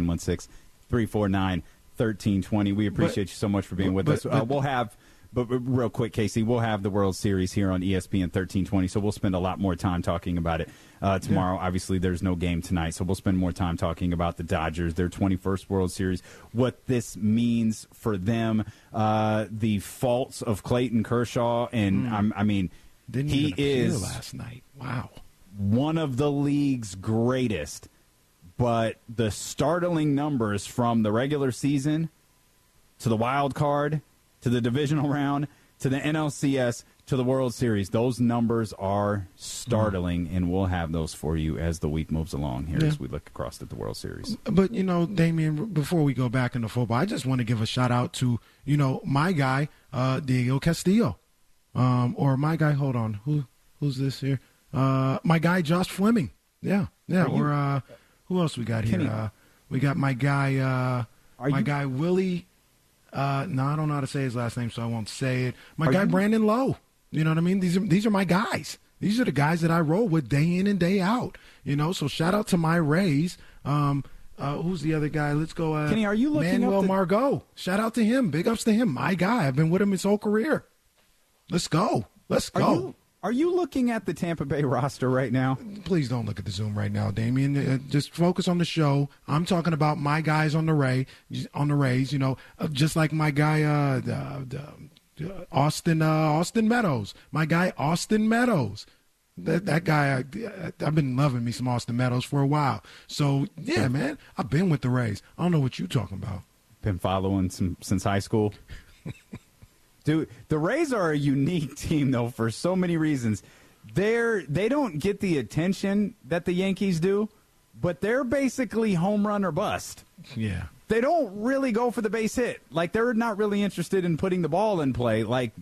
916-349-1320. We appreciate you so much for being with us. We'll have, but real quick, Casey, we'll have the World Series here on ESPN 1320, so we'll spend a lot more time talking about it tomorrow. Yeah. Obviously, there's no game tonight, so we'll spend more time talking about the Dodgers, their 21st World Series, what this means for them, the faults of Clayton Kershaw, and I mean, didn't he is last night. Wow, one of the league's greatest. But the startling numbers from the regular season to the wild card to the divisional round to the NLCS to the World Series, those numbers are startling, and we'll have those for you as the week moves along here as we look across at the World Series. But, you know, Damian, before we go back into football, I just want to give a shout-out to, you know, my guy, Diego Castillo. Or my guy, hold on, who's this here? My guy, Josh Fleming. Yeah. We're who else we got here? We got my guy, guy Willie. No, I don't know how to say his last name, so I won't say it. My guy, Brandon Lowe. You know what I mean? These are my guys. These are the guys that I roll with day in and day out. You know, so shout out to my Rays. Who's the other guy? Let's go. Kenny, are you looking Manuel Margot. Shout out to him. Big ups to him. My guy. I've been with him his whole career. Let's go. Are you looking at the Tampa Bay roster right now? Please don't look at the Zoom right now, Damian. Just focus on the show. I'm talking about my guys on the Rays. You know, just like my guy Austin Meadows. My guy Austin Meadows. That guy, I've been loving me some Austin Meadows for a while. So yeah, man, I've been with the Rays. I don't know what you're talking about. Been following since high school. Dude, the Rays are a unique team, though, for so many reasons. They don't get the attention that the Yankees do, but they're basically home run or bust. Yeah. They don't really go for the base hit. Like, they're not really interested in putting the ball in play. Like,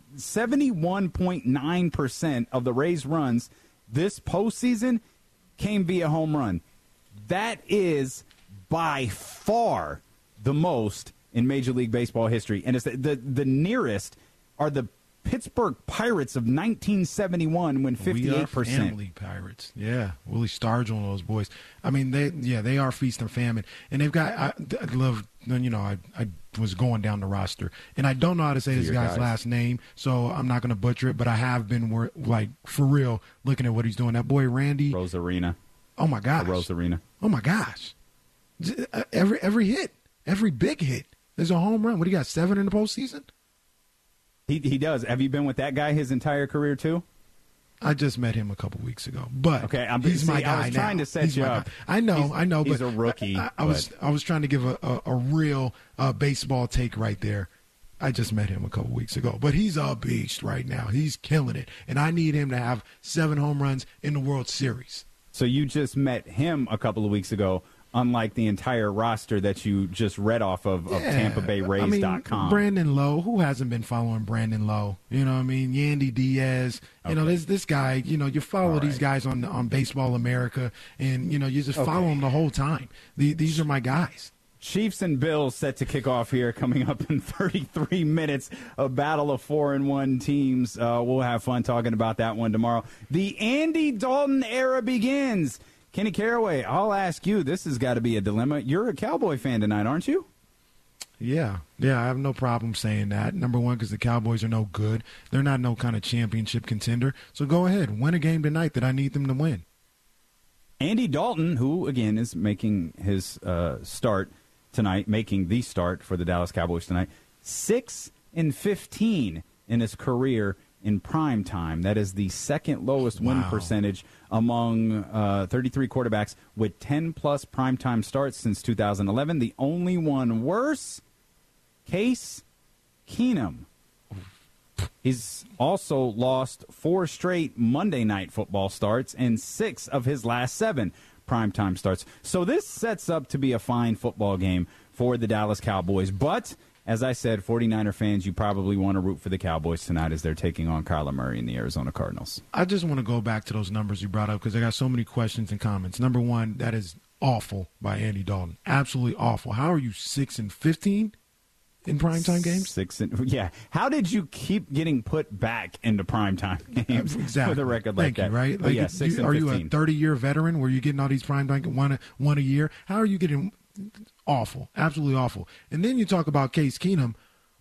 71.9% of the Rays' runs this postseason came via home run. That is by far the most in Major League Baseball history. And it's the nearest are the Pittsburgh Pirates of 1971 when 58%. We are family Pirates. Yeah, Willie Stargell and those boys. I mean, they are feast and famine. And they've got, I love, I was going down the roster. And I don't know how to say this guy's last name, so I'm not going to butcher it, but I have been, like, for real, looking at what he's doing. That boy, Randy. Rosarina. Oh, my gosh. Rosarina. Oh, my gosh. Every hit, every big hit, there's a home run. What, do you got, 7 in the postseason? He does. Have you been with that guy his entire career, too? I just met him a couple weeks ago, but okay, he's my guy. I was trying to set you up. I know, he's but a rookie. I was trying to give a real baseball take right there. I just met him a couple weeks ago, but he's a beast right now. He's killing it, and I need him to have 7 home runs in the World Series. So you just met him a couple of weeks ago, unlike the entire roster that you just read off of TampaBayRays.com. Brandon Lowe, who hasn't been following Brandon Lowe? You know what I mean? Yandy Diaz. You know, this guy, you follow these guys on Baseball America, and, you just follow them the whole time. These are my guys. Chiefs and Bills set to kick off here coming up in 33 minutes. A battle of 4-1 teams. We'll have fun talking about that one tomorrow. The Andy Dalton era begins. Kenny Caraway, I'll ask you, this has got to be a dilemma. You're a Cowboy fan tonight, aren't you? Yeah, I have no problem saying that. Number one, because the Cowboys are no good. They're not no kind of championship contender. So go ahead, win a game tonight that I need them to win. Andy Dalton, who, again, is making his start tonight, making the start for the Dallas Cowboys tonight, 6-15 in his career in prime time. That is the second lowest win percentage among 33 quarterbacks with 10-plus primetime starts since 2011. The only one worse, Case Keenum. He's also lost 4 straight Monday Night Football starts and 6 of his last 7 primetime starts. So this sets up to be a fine football game for the Dallas Cowboys. But as I said, 49er fans, you probably want to root for the Cowboys tonight as they're taking on Kyler Murray and the Arizona Cardinals. I just want to go back to those numbers you brought up because I got so many questions and comments. Number one, that is awful by Andy Dalton. Absolutely awful. How are you 6-15 in primetime games? Yeah. How did you keep getting put back into primetime games exactly. with a record like that? Right? Like, yeah, 6-15. Are you a 30-year veteran where you're getting all these primetime one a year? How are you getting awful? Absolutely awful. And then you talk about Case Keenum.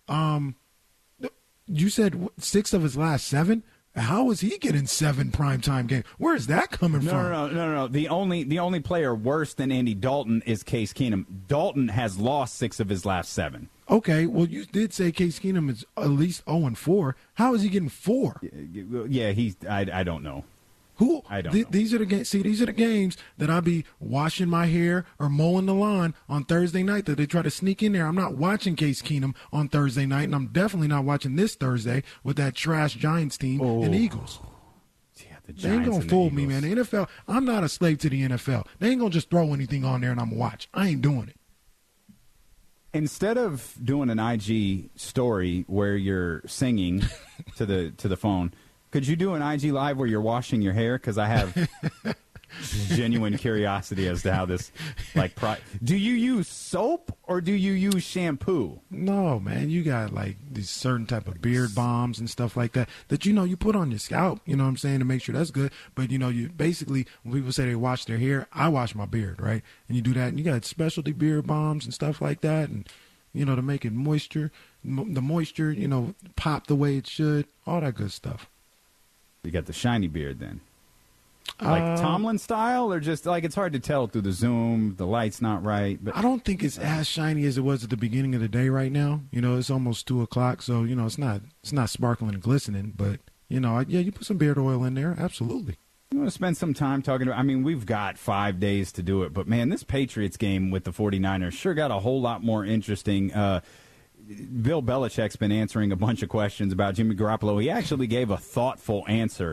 You said 6 of his last 7. How is he getting 7 primetime games? Where is that coming from? No. The only player worse than Andy Dalton is Case Keenum. Dalton has lost 6 of his last 7. Okay, well, you did say Case Keenum is at least 0-4. How is he getting 4? Yeah, I don't know. Who? I don't know. These are the games. See, these are the games that I'll be washing my hair or mowing the lawn on Thursday night that they try to sneak in there. I'm not watching Case Keenum on Thursday night, and I'm definitely not watching this Thursday with that trash Giants team and Eagles. Yeah, the Giants. They ain't gonna fool me, man. The NFL. I'm not a slave to the NFL. They ain't gonna just throw anything on there and I'm gonna watch. I ain't doing it. Instead of doing an IG story where you're singing to the phone, could you do an IG Live where you're washing your hair? Because I have genuine curiosity as to how this, do you use soap or do you use shampoo? No, man. You got, these certain type of beard balms and stuff like that you put on your scalp, you know what I'm saying, to make sure that's good. But, you basically, when people say they wash their hair, I wash my beard, right? And you do that, and you got specialty beard balms and stuff like that, and, to make it the moisture, pop the way it should, all that good stuff. You got the shiny beard then. Like Tomlin style, or just it's hard to tell through the Zoom, the light's not right. But I don't think it's as shiny as it was at the beginning of the day right now. It's almost 2:00, so it's not sparkling and glistening, but you put some beard oil in there, absolutely. You want to spend some time talking about, we've got 5 days to do it, but man, this Patriots game with the 49ers sure got a whole lot more interesting. Bill Belichick's been answering a bunch of questions about Jimmy Garoppolo. He actually gave a thoughtful answer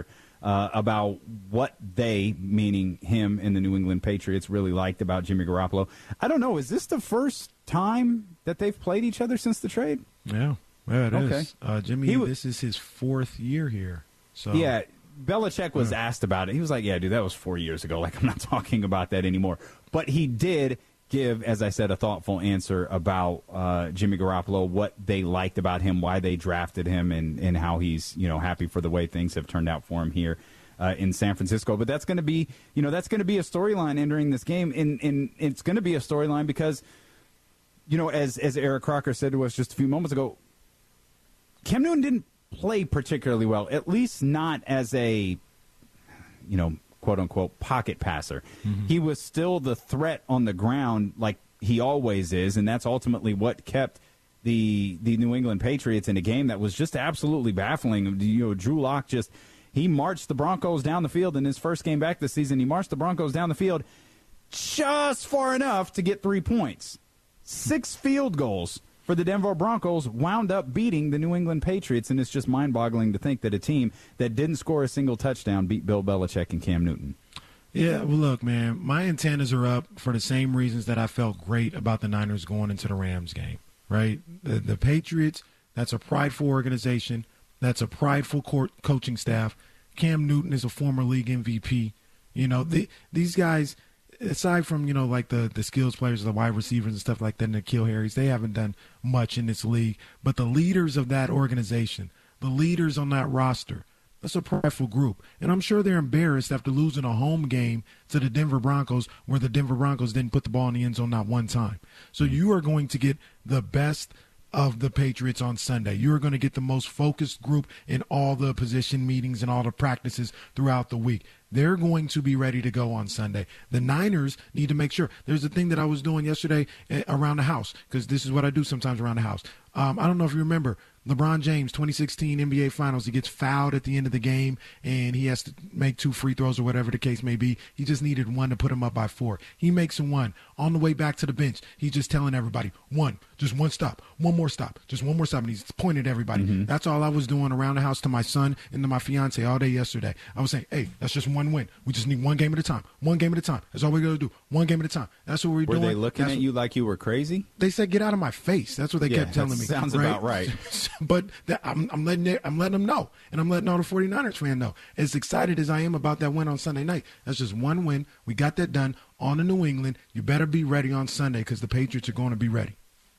about what they, meaning him and the New England Patriots, really liked about Jimmy Garoppolo. I don't know. Is this the first time that they've played each other since the trade? Yeah, it is. Jimmy, this is his 4th year here. So yeah, Belichick was asked about it. He was like, yeah, dude, that was 4 years ago. Like, I'm not talking about that anymore. But he did give, as I said, a thoughtful answer about Jimmy Garoppolo, what they liked about him, why they drafted him, and how he's, happy for the way things have turned out for him here in San Francisco. But that's going to be, a storyline entering this game, and it's going to be a storyline because, as Eric Crocker said to us just a few moments ago, Cam Newton didn't play particularly well, at least not as a, quote-unquote pocket passer. Mm-hmm. He was still the threat on the ground like he always is, and that's ultimately what kept the New England Patriots in a game that was just absolutely baffling. Drew Lock he marched the Broncos down the field in his first game back this season. He marched the Broncos down the field just far enough to get 3 points. 6 field goals for the Denver Broncos wound up beating the New England Patriots, and it's just mind-boggling to think that a team that didn't score a single touchdown beat Bill Belichick and Cam Newton. Yeah, well, look, man, my antennas are up for the same reasons that I felt great about the Niners going into the Rams game, right? The Patriots, that's a prideful organization. That's a prideful coaching staff. Cam Newton is a former league MVP. These guys, aside from, like the skills players, the wide receivers and stuff like that, and the N'Keal Harrys, they haven't done much in this league. But the leaders of that organization, the leaders on that roster, that's a prideful group. And I'm sure they're embarrassed after losing a home game to the Denver Broncos, where the Denver Broncos didn't put the ball in the end zone not one time. So you are going to get the best of the Patriots on Sunday. You're going to get the most focused group in all the position meetings and all the practices throughout the week. They're going to be ready to go on Sunday. The Niners need to make sure. There's a thing that I was doing yesterday around the house, because this is what I do sometimes around the house. I don't know if you remember LeBron James, 2016 NBA Finals. He gets fouled at the end of the game, and he has to make 2 free throws or whatever the case may be. He just needed 1 to put him up by 4. He makes him 1. On the way back to the bench, he's just telling everybody, 1, just 1 stop, 1 more stop, just 1 more stop, and he's pointing at everybody. Mm-hmm. That's all I was doing around the house to my son and to my fiance all day yesterday. I was saying, hey, that's just 1 win. We just need 1 game at a time. 1 game at a time. That's all we got to do. 1 game at a time. That's what we're doing. Were they looking at you like you were crazy? They said, get out of my face. That's what they kept telling me. Sounds about right. But I'm letting them know, and I'm letting all the 49ers fans know. As excited as I am about that win on Sunday night, that's just 1 win. We got that done on to New England. You better be ready on Sunday, because the Patriots are going to be ready.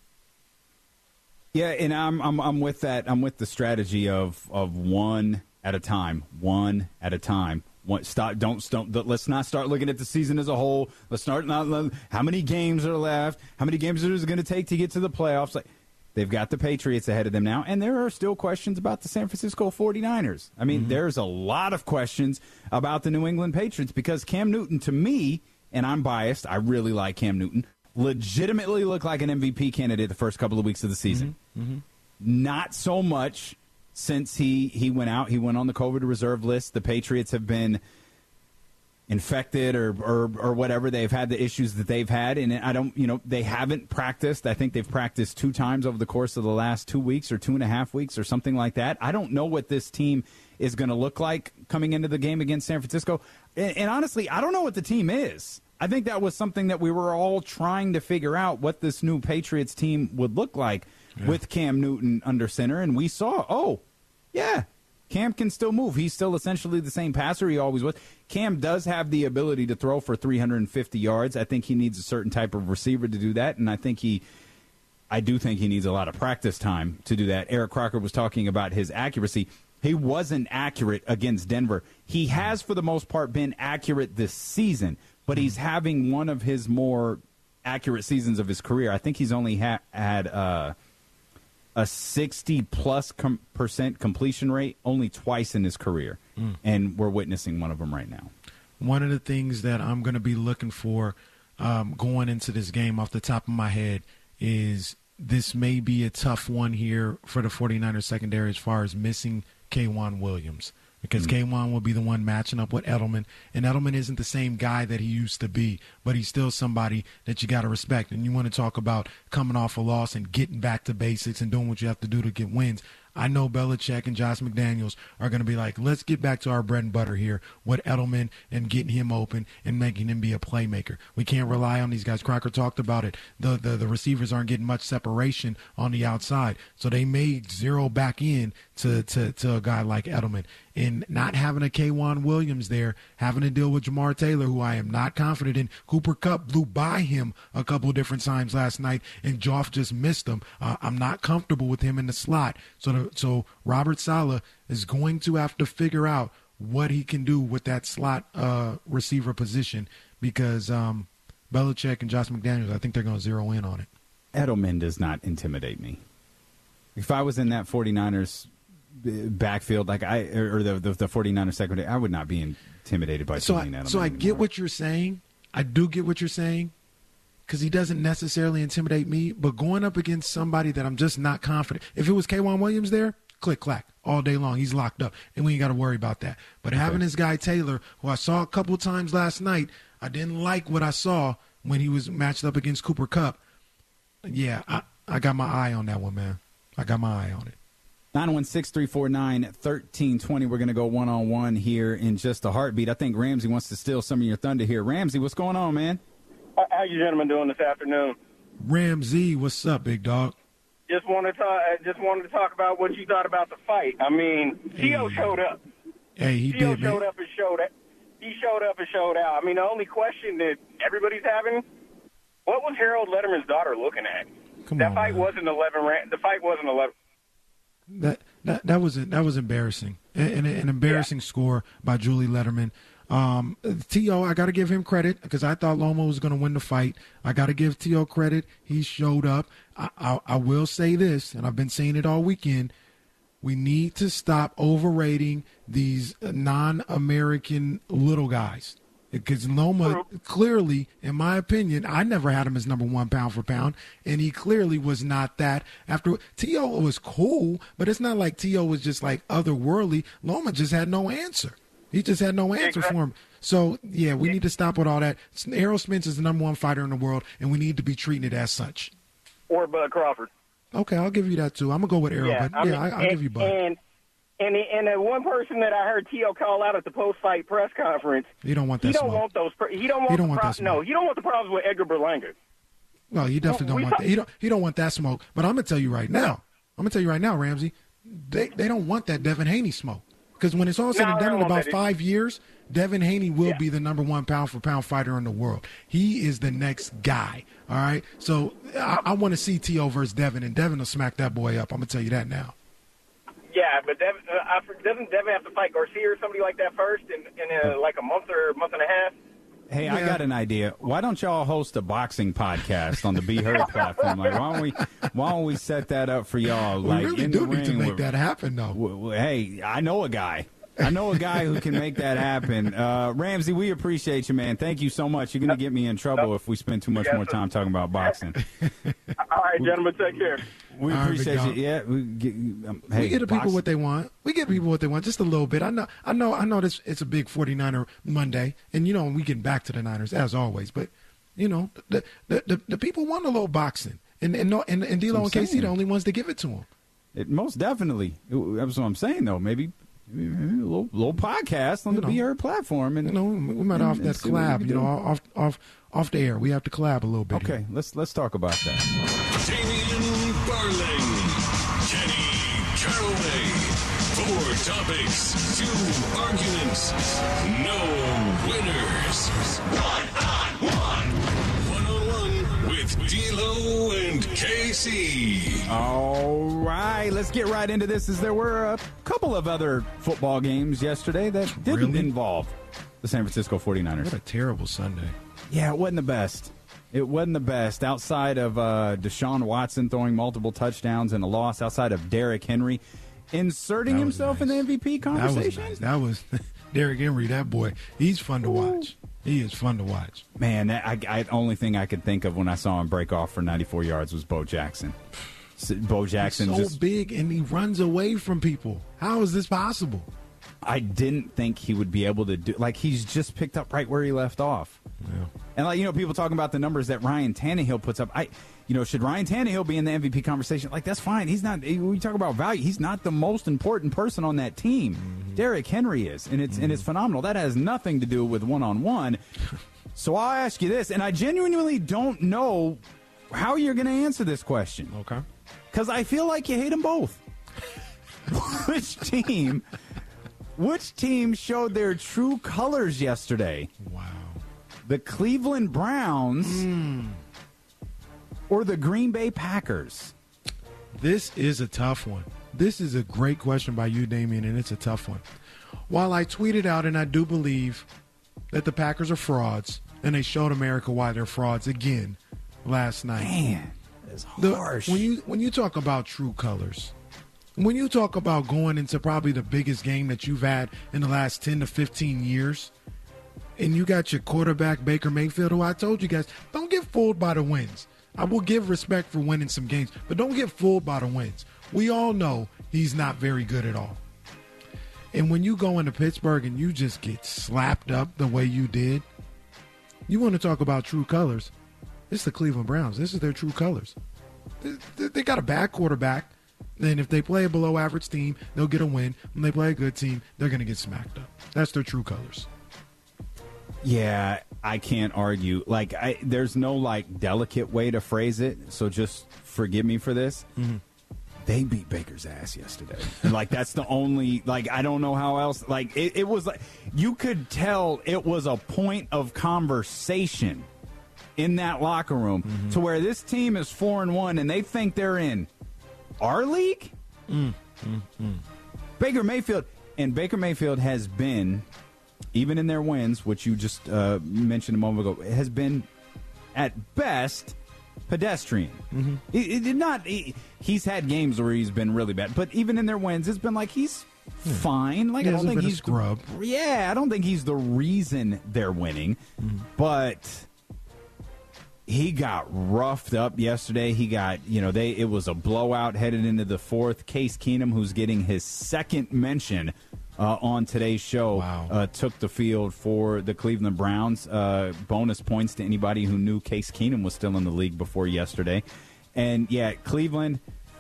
Yeah, and I'm with that. I'm with the strategy of 1 at a time. 1 at a time. Let's not start looking at the season as a whole. Let's start how many games are left. How many games is it going to take to get to the playoffs? They've got the Patriots ahead of them now, and there are still questions about the San Francisco 49ers. I mean, there's a lot of questions about the New England Patriots, because Cam Newton, to me, and I'm biased, I really like Cam Newton, legitimately looked like an MVP candidate the first couple of weeks of the season. Mm-hmm. Not so much since he went out. He went on the COVID reserve list. The Patriots have been infected or whatever. They've had the issues that they've had, and they haven't practiced. I think they've practiced 2 times over the course of the last 2 weeks or 2.5 weeks or something like that. I don't know what this team is going to look like coming into the game against San Francisco. And honestly, I don't know what the team is. I think that was something that we were all trying to figure out, what this new Patriots team would look like with Cam Newton under center. And we saw, Cam can still move. He's still essentially the same passer he always was. Cam does have the ability to throw for 350 yards. I think he needs a certain type of receiver to do that, and I do think he needs a lot of practice time to do that. Eric Crocker was talking about his accuracy. He wasn't accurate against Denver. He has, for the most part, been accurate this season, but he's having one of his more accurate seasons of his career. I think he's only had a 60+% completion rate only twice in his career, and we're witnessing one of them right now. One of the things that I'm going to be looking for going into this game off the top of my head is this may be a tough one here for the 49ers secondary as far as missing K'Wan Williams, because K'Wan will be the one matching up with Edelman, and Edelman isn't the same guy that he used to be, but he's still somebody that you got to respect. And you want to talk about coming off a loss and getting back to basics and doing what you have to do to get wins. I know Belichick and Josh McDaniels are going to be like, let's get back to our bread and butter here with Edelman and getting him open and making him be a playmaker. We can't rely on these guys. Crocker talked about it. The receivers aren't getting much separation on the outside, so they may zero back in to a guy like Edelman. And not having a K'Wan Williams there, having to deal with Jamar Taylor, who I am not confident in. Cooper Kupp blew by him a couple of different times last night, and Joff just missed him. I'm not comfortable with him in the slot. So Robert Saleh is going to have to figure out what he can do with that slot receiver position because Belichick and Josh McDaniels, I think they're going to zero in on it. Edelman does not intimidate me. If I was in that 49ers backfield, or the 49ers secondary, I would not be intimidated by Julian Edelman. So I get what you're saying. I do get what you're saying because he doesn't necessarily intimidate me, but going up against somebody that I'm just not confident. If it was K'Wan Williams there, click, clack, all day long. He's locked up, and we ain't got to worry about that. But having this guy Taylor, who I saw a couple times last night, I didn't like what I saw when he was matched up against Cooper Kupp. Yeah, I got my eye on that one, man. I got my eye on it. 916-349-1320. We're going to go one-on-one here in just a heartbeat. I think Ramsey wants to steal some of your thunder here. Ramsey, what's going on, man? How you gentlemen doing this afternoon? Ramsey, what's up, big dog? Just wanted to talk about what you thought about the fight. I mean, T.O. showed up. Hey, he T.O. did, man. showed up and showed out. He showed up and showed out. I mean, the only question that everybody's having, what was Harold Letterman's daughter looking at? That fight wasn't 11. The fight wasn't 11. That was embarrassing. An embarrassing score by Julie Letterman. T.O., I got to give him credit because I thought Loma was going to win the fight. I got to give T.O. credit. He showed up. I will say this, and I've been saying it all weekend. We need to stop overrating these non-American little guys. Because Loma clearly, in my opinion, I never had him as number one pound for pound, and he clearly was not that. After T.O. was cool, but it's not like T.O. was just like otherworldly. Loma just had no answer. He just had no answer for him. So, yeah, we need to stop with all that. Errol Spence is the number one fighter in the world, and we need to be treating it as such. Or Bud Crawford. Okay, I'll give you that, too. I'm going to go with Errol, I'll give you Bud. And the one person that I heard T.O. call out at the post-fight press conference, he don't want that smoke. He don't want the problems with Edgar Berlanga. Well, he definitely don't want that. He don't want that smoke. But I'm gonna tell you right now, Ramsey, they don't want that Devin Haney smoke. Because when it's all said and done in about 5 years, Devin Haney will be the number one pound for pound fighter in the world. He is the next guy. All right. So I want to see T.O. versus Devin, and Devin will smack that boy up. I'm gonna tell you that now. Yeah, but doesn't Devin have to fight Garcia or somebody like that first in like a month or a month and a half? Hey, I got an idea. Why don't y'all host a boxing podcast on the Be Heard platform? Like, why don't we set that up for y'all? We really do need to make that happen, though. Hey, I know a guy who can make that happen. Ramsey, we appreciate you, man. Thank you so much. You're going to get me in trouble if we spend too much more time talking about boxing. All right, gentlemen, take care. We appreciate you. Yeah, we get the people what they want. We get people what they want, just a little bit. I know this. It's a big 49er Monday, and we get back to the Niners as always. But the people want a little boxing, and D'Lo and KC the only ones that give it to them. Most definitely. That's what I'm saying, though. Maybe a little podcast on the Be Heard platform, and we might off that collab. Off the air, we have to collab a little bit. Okay, here. Let's talk about that. Damian Barling, Kenny Caraway. 4 topics, 2 arguments, no winners. One-on-one with D'Lo and KC. All right, let's get right into this. As there were a couple of other football games yesterday that didn't involve the San Francisco 49ers. What a terrible Sunday. Yeah, it wasn't the best. It wasn't the best. Outside of Deshaun Watson throwing multiple touchdowns and a loss, outside of Derrick Henry inserting himself in the MVP conversation. That was Derrick Henry, that boy. He's fun to watch. He is fun to watch. Man, the only thing I could think of when I saw him break off for 94 yards was Bo Jackson. Bo Jackson He's so big, and he runs away from people. How is this possible? I didn't think he would be able to do. Like, he's just picked up right where he left off. Yeah. And, like, people talking about the numbers that Ryan Tannehill puts up. Should Ryan Tannehill be in the MVP conversation? Like, that's fine. He's not. When we talk about value, he's not the most important person on that team. Mm-hmm. Derrick Henry is, and it's phenomenal. That has nothing to do with one-on-one. So I'll ask you this, and I genuinely don't know how you're going to answer this question. Okay. Because I feel like you hate them both. Which team showed their true colors yesterday? Wow. The Cleveland Browns or the Green Bay Packers? This is a tough one. This is a great question by you, Damien, and it's a tough one. While I tweeted out, and I do believe that the Packers are frauds, and they showed America why they're frauds again last night. Man, that's harsh. When you talk about true colors, when you talk about going into probably the biggest game that you've had in the last 10 to 15 years, and you got your quarterback, Baker Mayfield, who I told you guys, don't get fooled by the wins. I will give respect for winning some games, but don't get fooled by the wins. We all know he's not very good at all. And when you go into Pittsburgh and you just get slapped up the way you did, you want to talk about true colors. It's the Cleveland Browns. This is their true colors. They got a bad quarterback. And if they play a below-average team, they'll get a win. When they play a good team, they're going to get smacked up. That's their true colors. Yeah, I can't argue. Like, there's no, delicate way to phrase it, so just forgive me for this. Mm-hmm. They beat Baker's ass yesterday. And, that's the only, I don't know how else. It was you could tell it was a point of conversation in that locker room to where this team is 4-1 and they think they're in our league? Baker Mayfield has been, even in their wins, which you just mentioned a moment ago, has been at best pedestrian. It did not. He's had games where he's been really bad, but even in their wins, it's been he's fine. I don't think he's a scrub. I don't think he's the reason they're winning, but he got roughed up yesterday. He got, it was a blowout headed into the fourth. Case Keenum, who's getting his second mention on today's show, took the field for the Cleveland Browns. Bonus points to anybody who knew Case Keenum was still in the league before yesterday. And, Cleveland,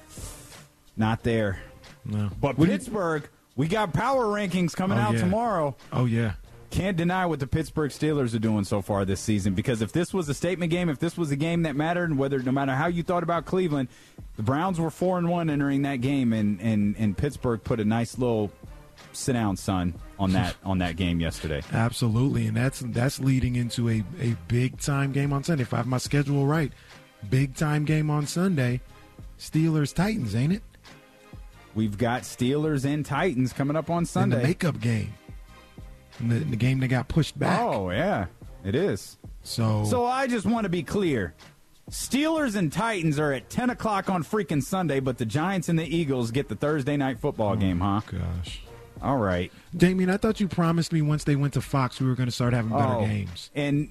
not there. No. But Pittsburgh, we got power rankings coming out tomorrow. Oh, yeah. Can't deny what the Pittsburgh Steelers are doing so far this season, because if this was a statement game, if this was a game that mattered, and no matter how you thought about Cleveland, the Browns were 4-1 entering that game, and Pittsburgh put a nice little sit down, son, on that game yesterday. Absolutely, and that's leading into a big time game on Sunday. If I have my schedule right, big time game on Sunday, Steelers Titans, ain't it? We've got Steelers and Titans coming up on Sunday. And the makeup game. The game that got pushed back. Oh, yeah, it is. So I just want to be clear. Steelers and Titans are at 10 o'clock on freaking Sunday, but the Giants and the Eagles get the Thursday night football game, huh? Gosh. All right. Damien, I thought you promised me once they went to Fox we were going to start having better games.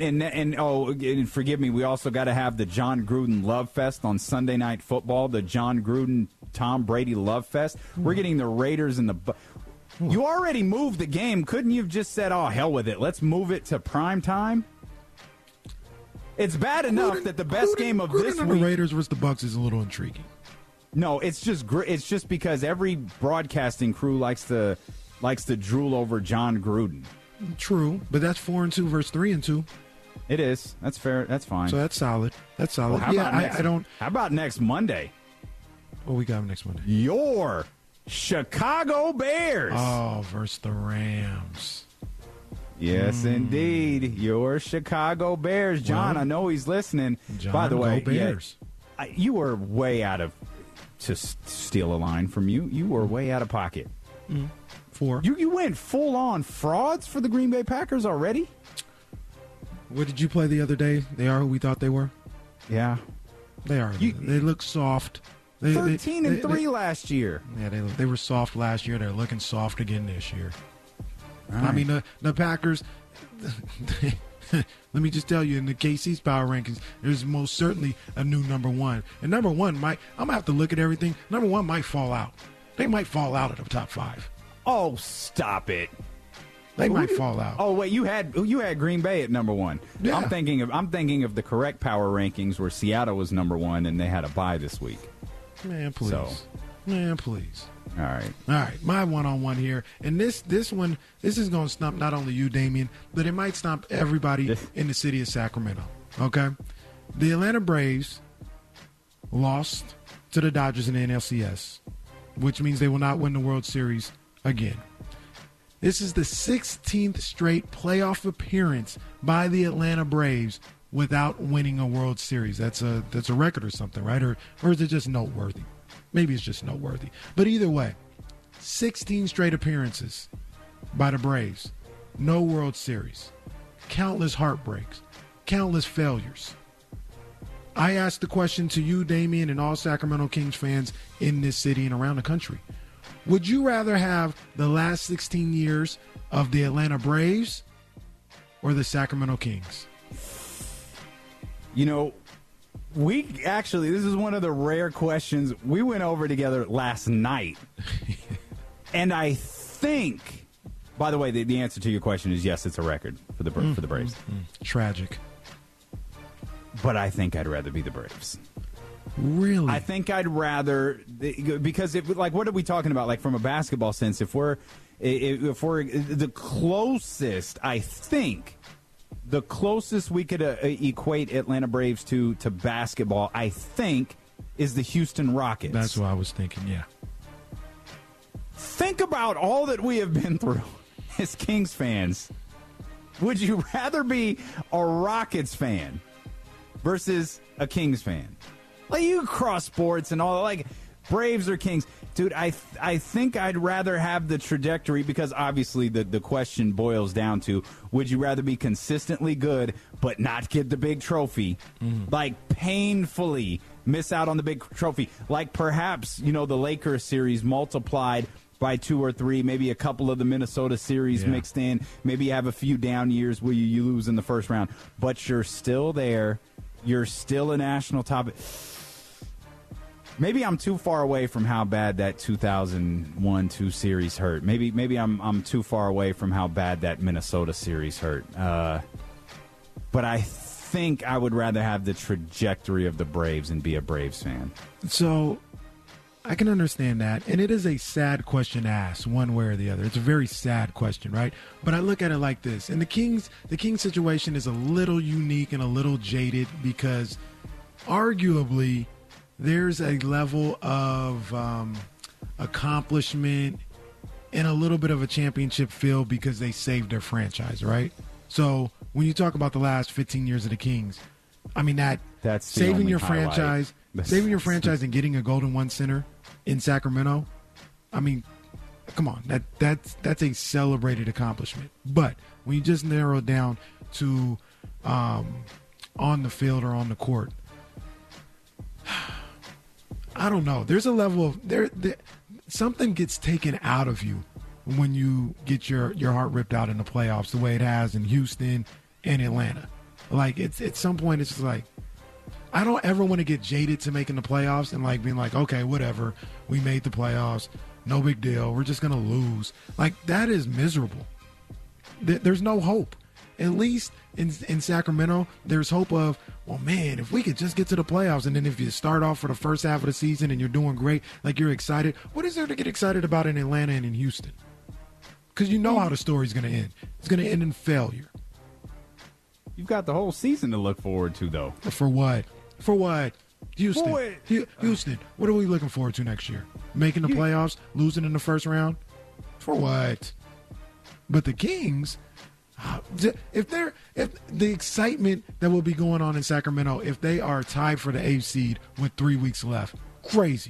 And forgive me, we also got to have the John Gruden Love Fest on Sunday Night Football, the John Gruden, Tom Brady Love Fest. We're getting the Raiders and the... You already moved the game. Couldn't you have just said, oh, hell with it, let's move it to prime time? It's bad enough that the best game of this week... the Raiders versus the Bucs is a little intriguing. No, it's just because every broadcasting crew likes to drool over John Gruden. True, but that's 4-2 versus 3-2. It is. That's fair. That's fine. So that's solid. Well, how about next Monday? What we got next Monday? Your Chicago Bears. Oh, versus the Rams. Yes, indeed. Your Chicago Bears. John, I know he's listening. John, by the way, go Bears. You were way out of... To steal a line from you, you were way out of pocket. 4. You went full-on frauds for the Green Bay Packers already? What did you play the other day? They are who we thought they were? Yeah. They are. They look soft. 13-3 last year. Yeah, they were soft last year. They're looking soft again this year. Right. I mean, the Packers, let me just tell you, in the KC's power rankings, there's most certainly a new number one. And number one I'm going to have to look at everything. Number one might fall out. They might fall out of the top 5. Oh, stop it. They might fall out. Oh wait, you had Green Bay at number 1. Yeah. I'm thinking of the correct power rankings where Seattle was number 1 and they had a bye this week. Man, please. Man, please. All right. My one-on-one here, and this is going to stump not only you, Damien, but it might stump everybody in the city of Sacramento. Okay, the Atlanta Braves lost to the Dodgers in the NLCS, which means they will not win the World Series again. This is the 16th straight playoff appearance by the Atlanta Braves without winning a World Series. That's a record or something, right? Or is it just noteworthy? Maybe it's just noteworthy. But either way, 16 straight appearances by the Braves. No World Series. Countless heartbreaks. Countless failures. I asked the question to you, Damien, and all Sacramento Kings fans in this city and around the country. Would you rather have the last 16 years of the Atlanta Braves or the Sacramento Kings? You know, this is one of the rare questions we went over together last night. And I think, by the way, the answer to your question is yes, it's a record for the Braves. Tragic. But I think I'd rather be the Braves. Really? I think I'd rather, because what are we talking about? Like from a basketball sense, if we're the closest, I think the closest we could equate Atlanta Braves to basketball, I think, is the Houston Rockets. That's what I was thinking. Yeah. Think about all that we have been through as Kings fans. Would you rather be a Rockets fan versus a Kings fan? Like, you cross sports and all, like, Braves or Kings. Dude, I think I'd rather have the trajectory, because obviously the question boils down to, would you rather be consistently good but not get the big trophy? Like, painfully miss out on the big trophy. Like, perhaps, the Lakers series multiplied by 2 or 3, maybe a couple of the Minnesota series mixed in. Maybe you have a few down years where you lose in the first round. But you're still there. You're still a national topic. Maybe I'm too far away from how bad that 2001-2 series hurt. Maybe I'm too far away from how bad that Minnesota series hurt. But I think I would rather have the trajectory of the Braves and be a Braves fan. So I can understand that, and it is a sad question to ask, one way or the other. It's a very sad question, right? But I look at it like this, and the Kings situation is a little unique and a little jaded, because arguably there's a level of accomplishment and a little bit of a championship feel because they saved their franchise, right? So when you talk about the last 15 years of the Kings, I mean, that's saving your franchise, and getting a Golden One center in Sacramento. I mean, come on, that's a celebrated accomplishment. But when you just narrow it down to on the field or on the court, I don't know. There's a level of something gets taken out of you when you get your heart ripped out in the playoffs, the way it has in Houston and Atlanta. Like, it's at some point, it's just like, I don't ever want to get jaded to making the playoffs and like being like, okay, whatever, we made the playoffs, no big deal, we're just gonna lose. Like, that is miserable. There's no hope. At least in Sacramento, there's hope of, well, man, if we could just get to the playoffs, and then if you start off for the first half of the season and you're doing great, like, you're excited. What is there to get excited about in Atlanta and in Houston? Because you know how the story's going to end. It's going to end in failure. You've got the whole season to look forward to, though. For what? Houston. Houston, what are we looking forward to next year? Making the playoffs, losing in the first round? For what? But the Kings, if the excitement that will be going on in Sacramento, if they are tied for the 8th seed with 3 weeks left, crazy.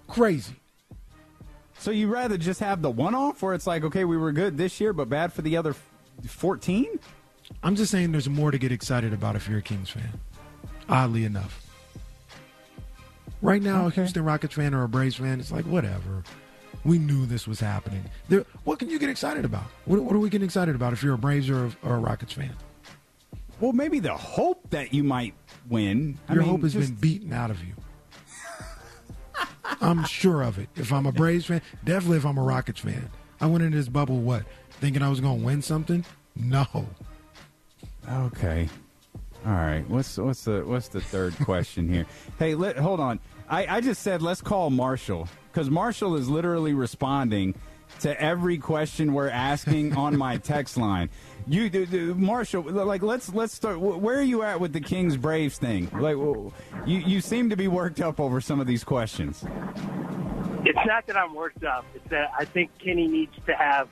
So you rather just have the one-off where it's like, okay, we were good this year, but bad for the other 14? I'm just saying there's more to get excited about if you're a Kings fan, oddly enough. Right now, a Houston Rockets fan or a Braves fan, it's like, whatever. We knew this was happening. What can you get excited about? What are we getting excited about if you're a Braves or a Rockets fan? Well, maybe the hope that you might win. Your hope has been beaten out of you. I'm sure of it. If I'm a Braves fan, definitely if I'm a Rockets fan. I went into this bubble, what, thinking I was going to win something? No. Okay. All right. What's the third question here? Hey, hold on. I just said let's call Marshall, because Marshall is literally responding to every question we're asking on my text line. Marshall, like let's start. Where are you at with the Kings Braves thing? Like, you seem to be worked up over some of these questions. It's not that I'm worked up. It's that I think Kenny needs to have.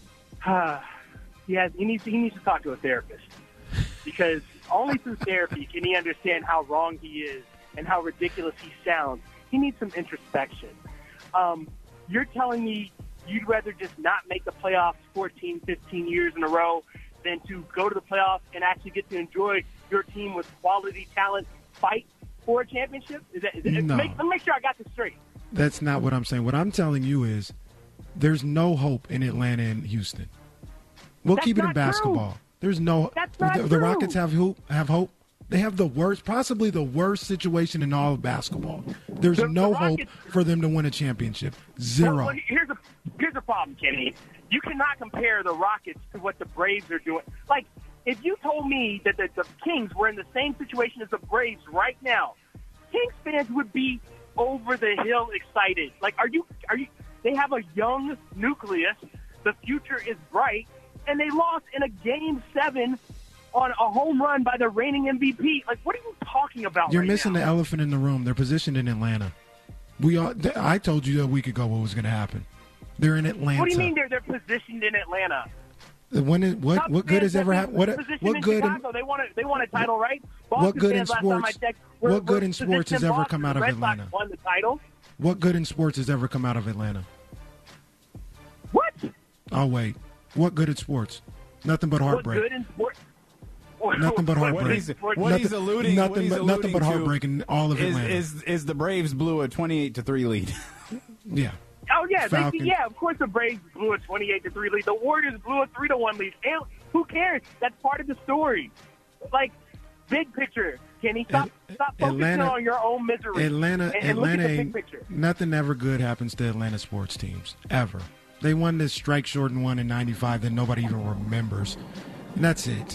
He needs to talk to a therapist, because only through therapy can he understand how wrong he is and how ridiculous he sounds. He needs some introspection. You're telling me you'd rather just not make the playoffs 14, 15 years in a row than to go to the playoffs and actually get to enjoy your team with quality talent fight for a championship? No. Let me make sure I got this straight. That's not what I'm saying. What I'm telling you is there's no hope in Atlanta and Houston. We'll keep it in basketball. True. There's no. That's not the true. Rockets have hope. They have the worst, possibly the worst situation in all of basketball. There's no hope for them to win a championship. Zero. Well, here's the problem, Kenny. You cannot compare the Rockets to what the Braves are doing. Like, if you told me that the Kings were in the same situation as the Braves right now, Kings fans would be over the hill excited. Like, are you? They have a young nucleus. The future is bright, and they lost in a Game 7 on a home run by the reigning MVP. Like, what are you talking about? You're missing the elephant in the room. They're positioned in Atlanta. I told you a week ago what was going to happen. They're in Atlanta. What do you mean they're positioned in Atlanta? What good has ever happened? What good? Chicago. They want a title, right? Boston What good in fans, last time I sports? checked, What good in sports has ever Boston. come out of Red Sox Atlanta? won the title. What good in sports has ever come out of Atlanta? What? Oh wait, what good in sports? Nothing but heartbreak. What good in sports? Nothing but heartbreak. What he's alluding nothing but to heartbreak in all of Atlanta. Is the Braves blew a 28-3 lead? Yeah. Oh yeah, Falcons. of course the Braves blew a 28-3 lead. The Warriors blew a 3-1 lead. And who cares? That's part of the story. Like, big picture, Kenny. Stop focusing on your own misery. Atlanta, and look at the big picture. Nothing ever good happens to Atlanta sports teams ever. They won this strike shortened one in '95 that nobody even remembers, and that's it.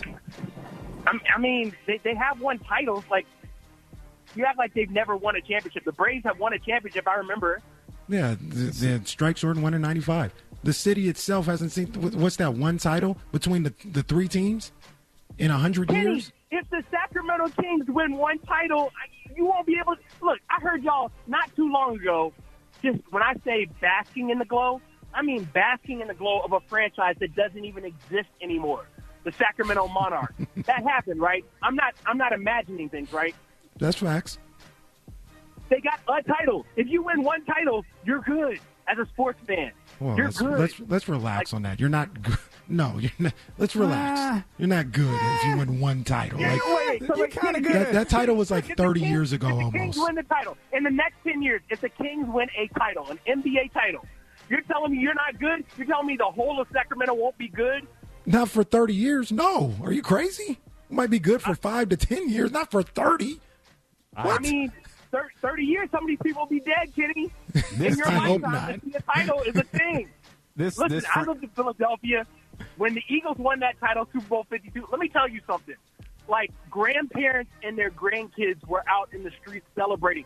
I mean, they have won titles. Like, you act like they've never won a championship. The Braves have won a championship. I remember. Yeah, the strike shortened one in '95. The city itself hasn't seen what's that one title between the three teams in 100 years. If the Sacramento Kings win one title, you won't be able to. Look, I heard y'all not too long ago, just when I say basking in the glow, I mean basking in the glow of a franchise that doesn't even exist anymore. The Sacramento Monarchs. That happened, right? I'm not imagining things, right? That's facts. They got a title. If you win one title, you're good as a sports fan. Well, you're good. Let's relax on that. You're not good. No, you're not. Let's relax. You're not good if you win one title. You're kind of good. That title was like 30 years ago if the almost. Kings win the title. In the next 10 years, if the Kings win a title, an NBA title, you're telling me you're not good? You're telling me the whole of Sacramento won't be good? Not for 30 years. No. Are you crazy? It might be good for 5 to 10 years, not for 30. What? I mean, 30 years, some of these people will be dead, Kenny. In your lifetime, to see a title is a thing. Listen, I lived in Philadelphia. When the Eagles won that title, Super Bowl 52, let me tell you something. Like, grandparents and their grandkids were out in the streets celebrating.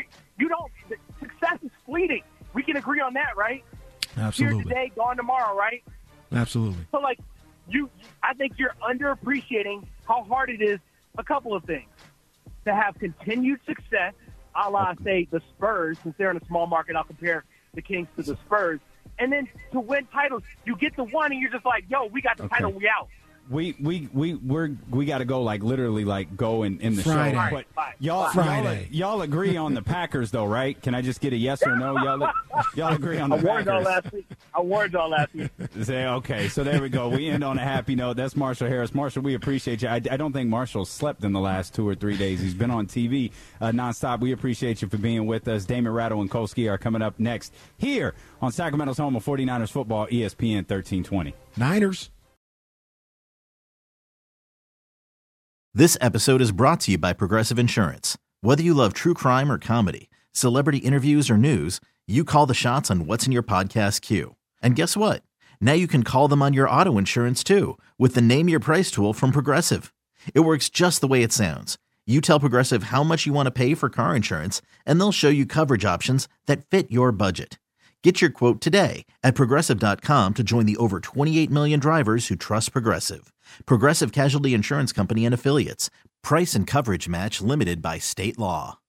Success is fleeting. We can agree on that, right? Absolutely. Here today, gone tomorrow, right? Absolutely. So, like, I think you're underappreciating how hard it is, a couple of things. To have continued success, a la, say, the Spurs, since they're in a small market, I'll compare the Kings to the Spurs. And then to win titles, you get the one, and you're just like, yo, we got the title, we out. We got to go, like, literally, like, go in the Friday. show. But y'all agree on the Packers, though, right? Can I just get a yes or no? Y'all agree on the Packers? I warned y'all last week. Say, okay, so there we go. We end on a happy note. That's Marshall Harris. Marshall, we appreciate you. I don't think Marshall slept in the last 2 or 3 days. He's been on TV nonstop. We appreciate you for being with us. Damon Rattle and Kolsky are coming up next here on Sacramento's home of 49ers football, ESPN 1320. Niners. This episode is brought to you by Progressive Insurance. Whether you love true crime or comedy, celebrity interviews or news, you call the shots on what's in your podcast queue. And guess what? Now you can call them on your auto insurance too with the Name Your Price tool from Progressive. It works just the way it sounds. You tell Progressive how much you want to pay for car insurance, and they'll show you coverage options that fit your budget. Get your quote today at Progressive.com to join the over 28 million drivers who trust Progressive. Progressive Casualty Insurance Company and Affiliates. Price and coverage match limited by state law.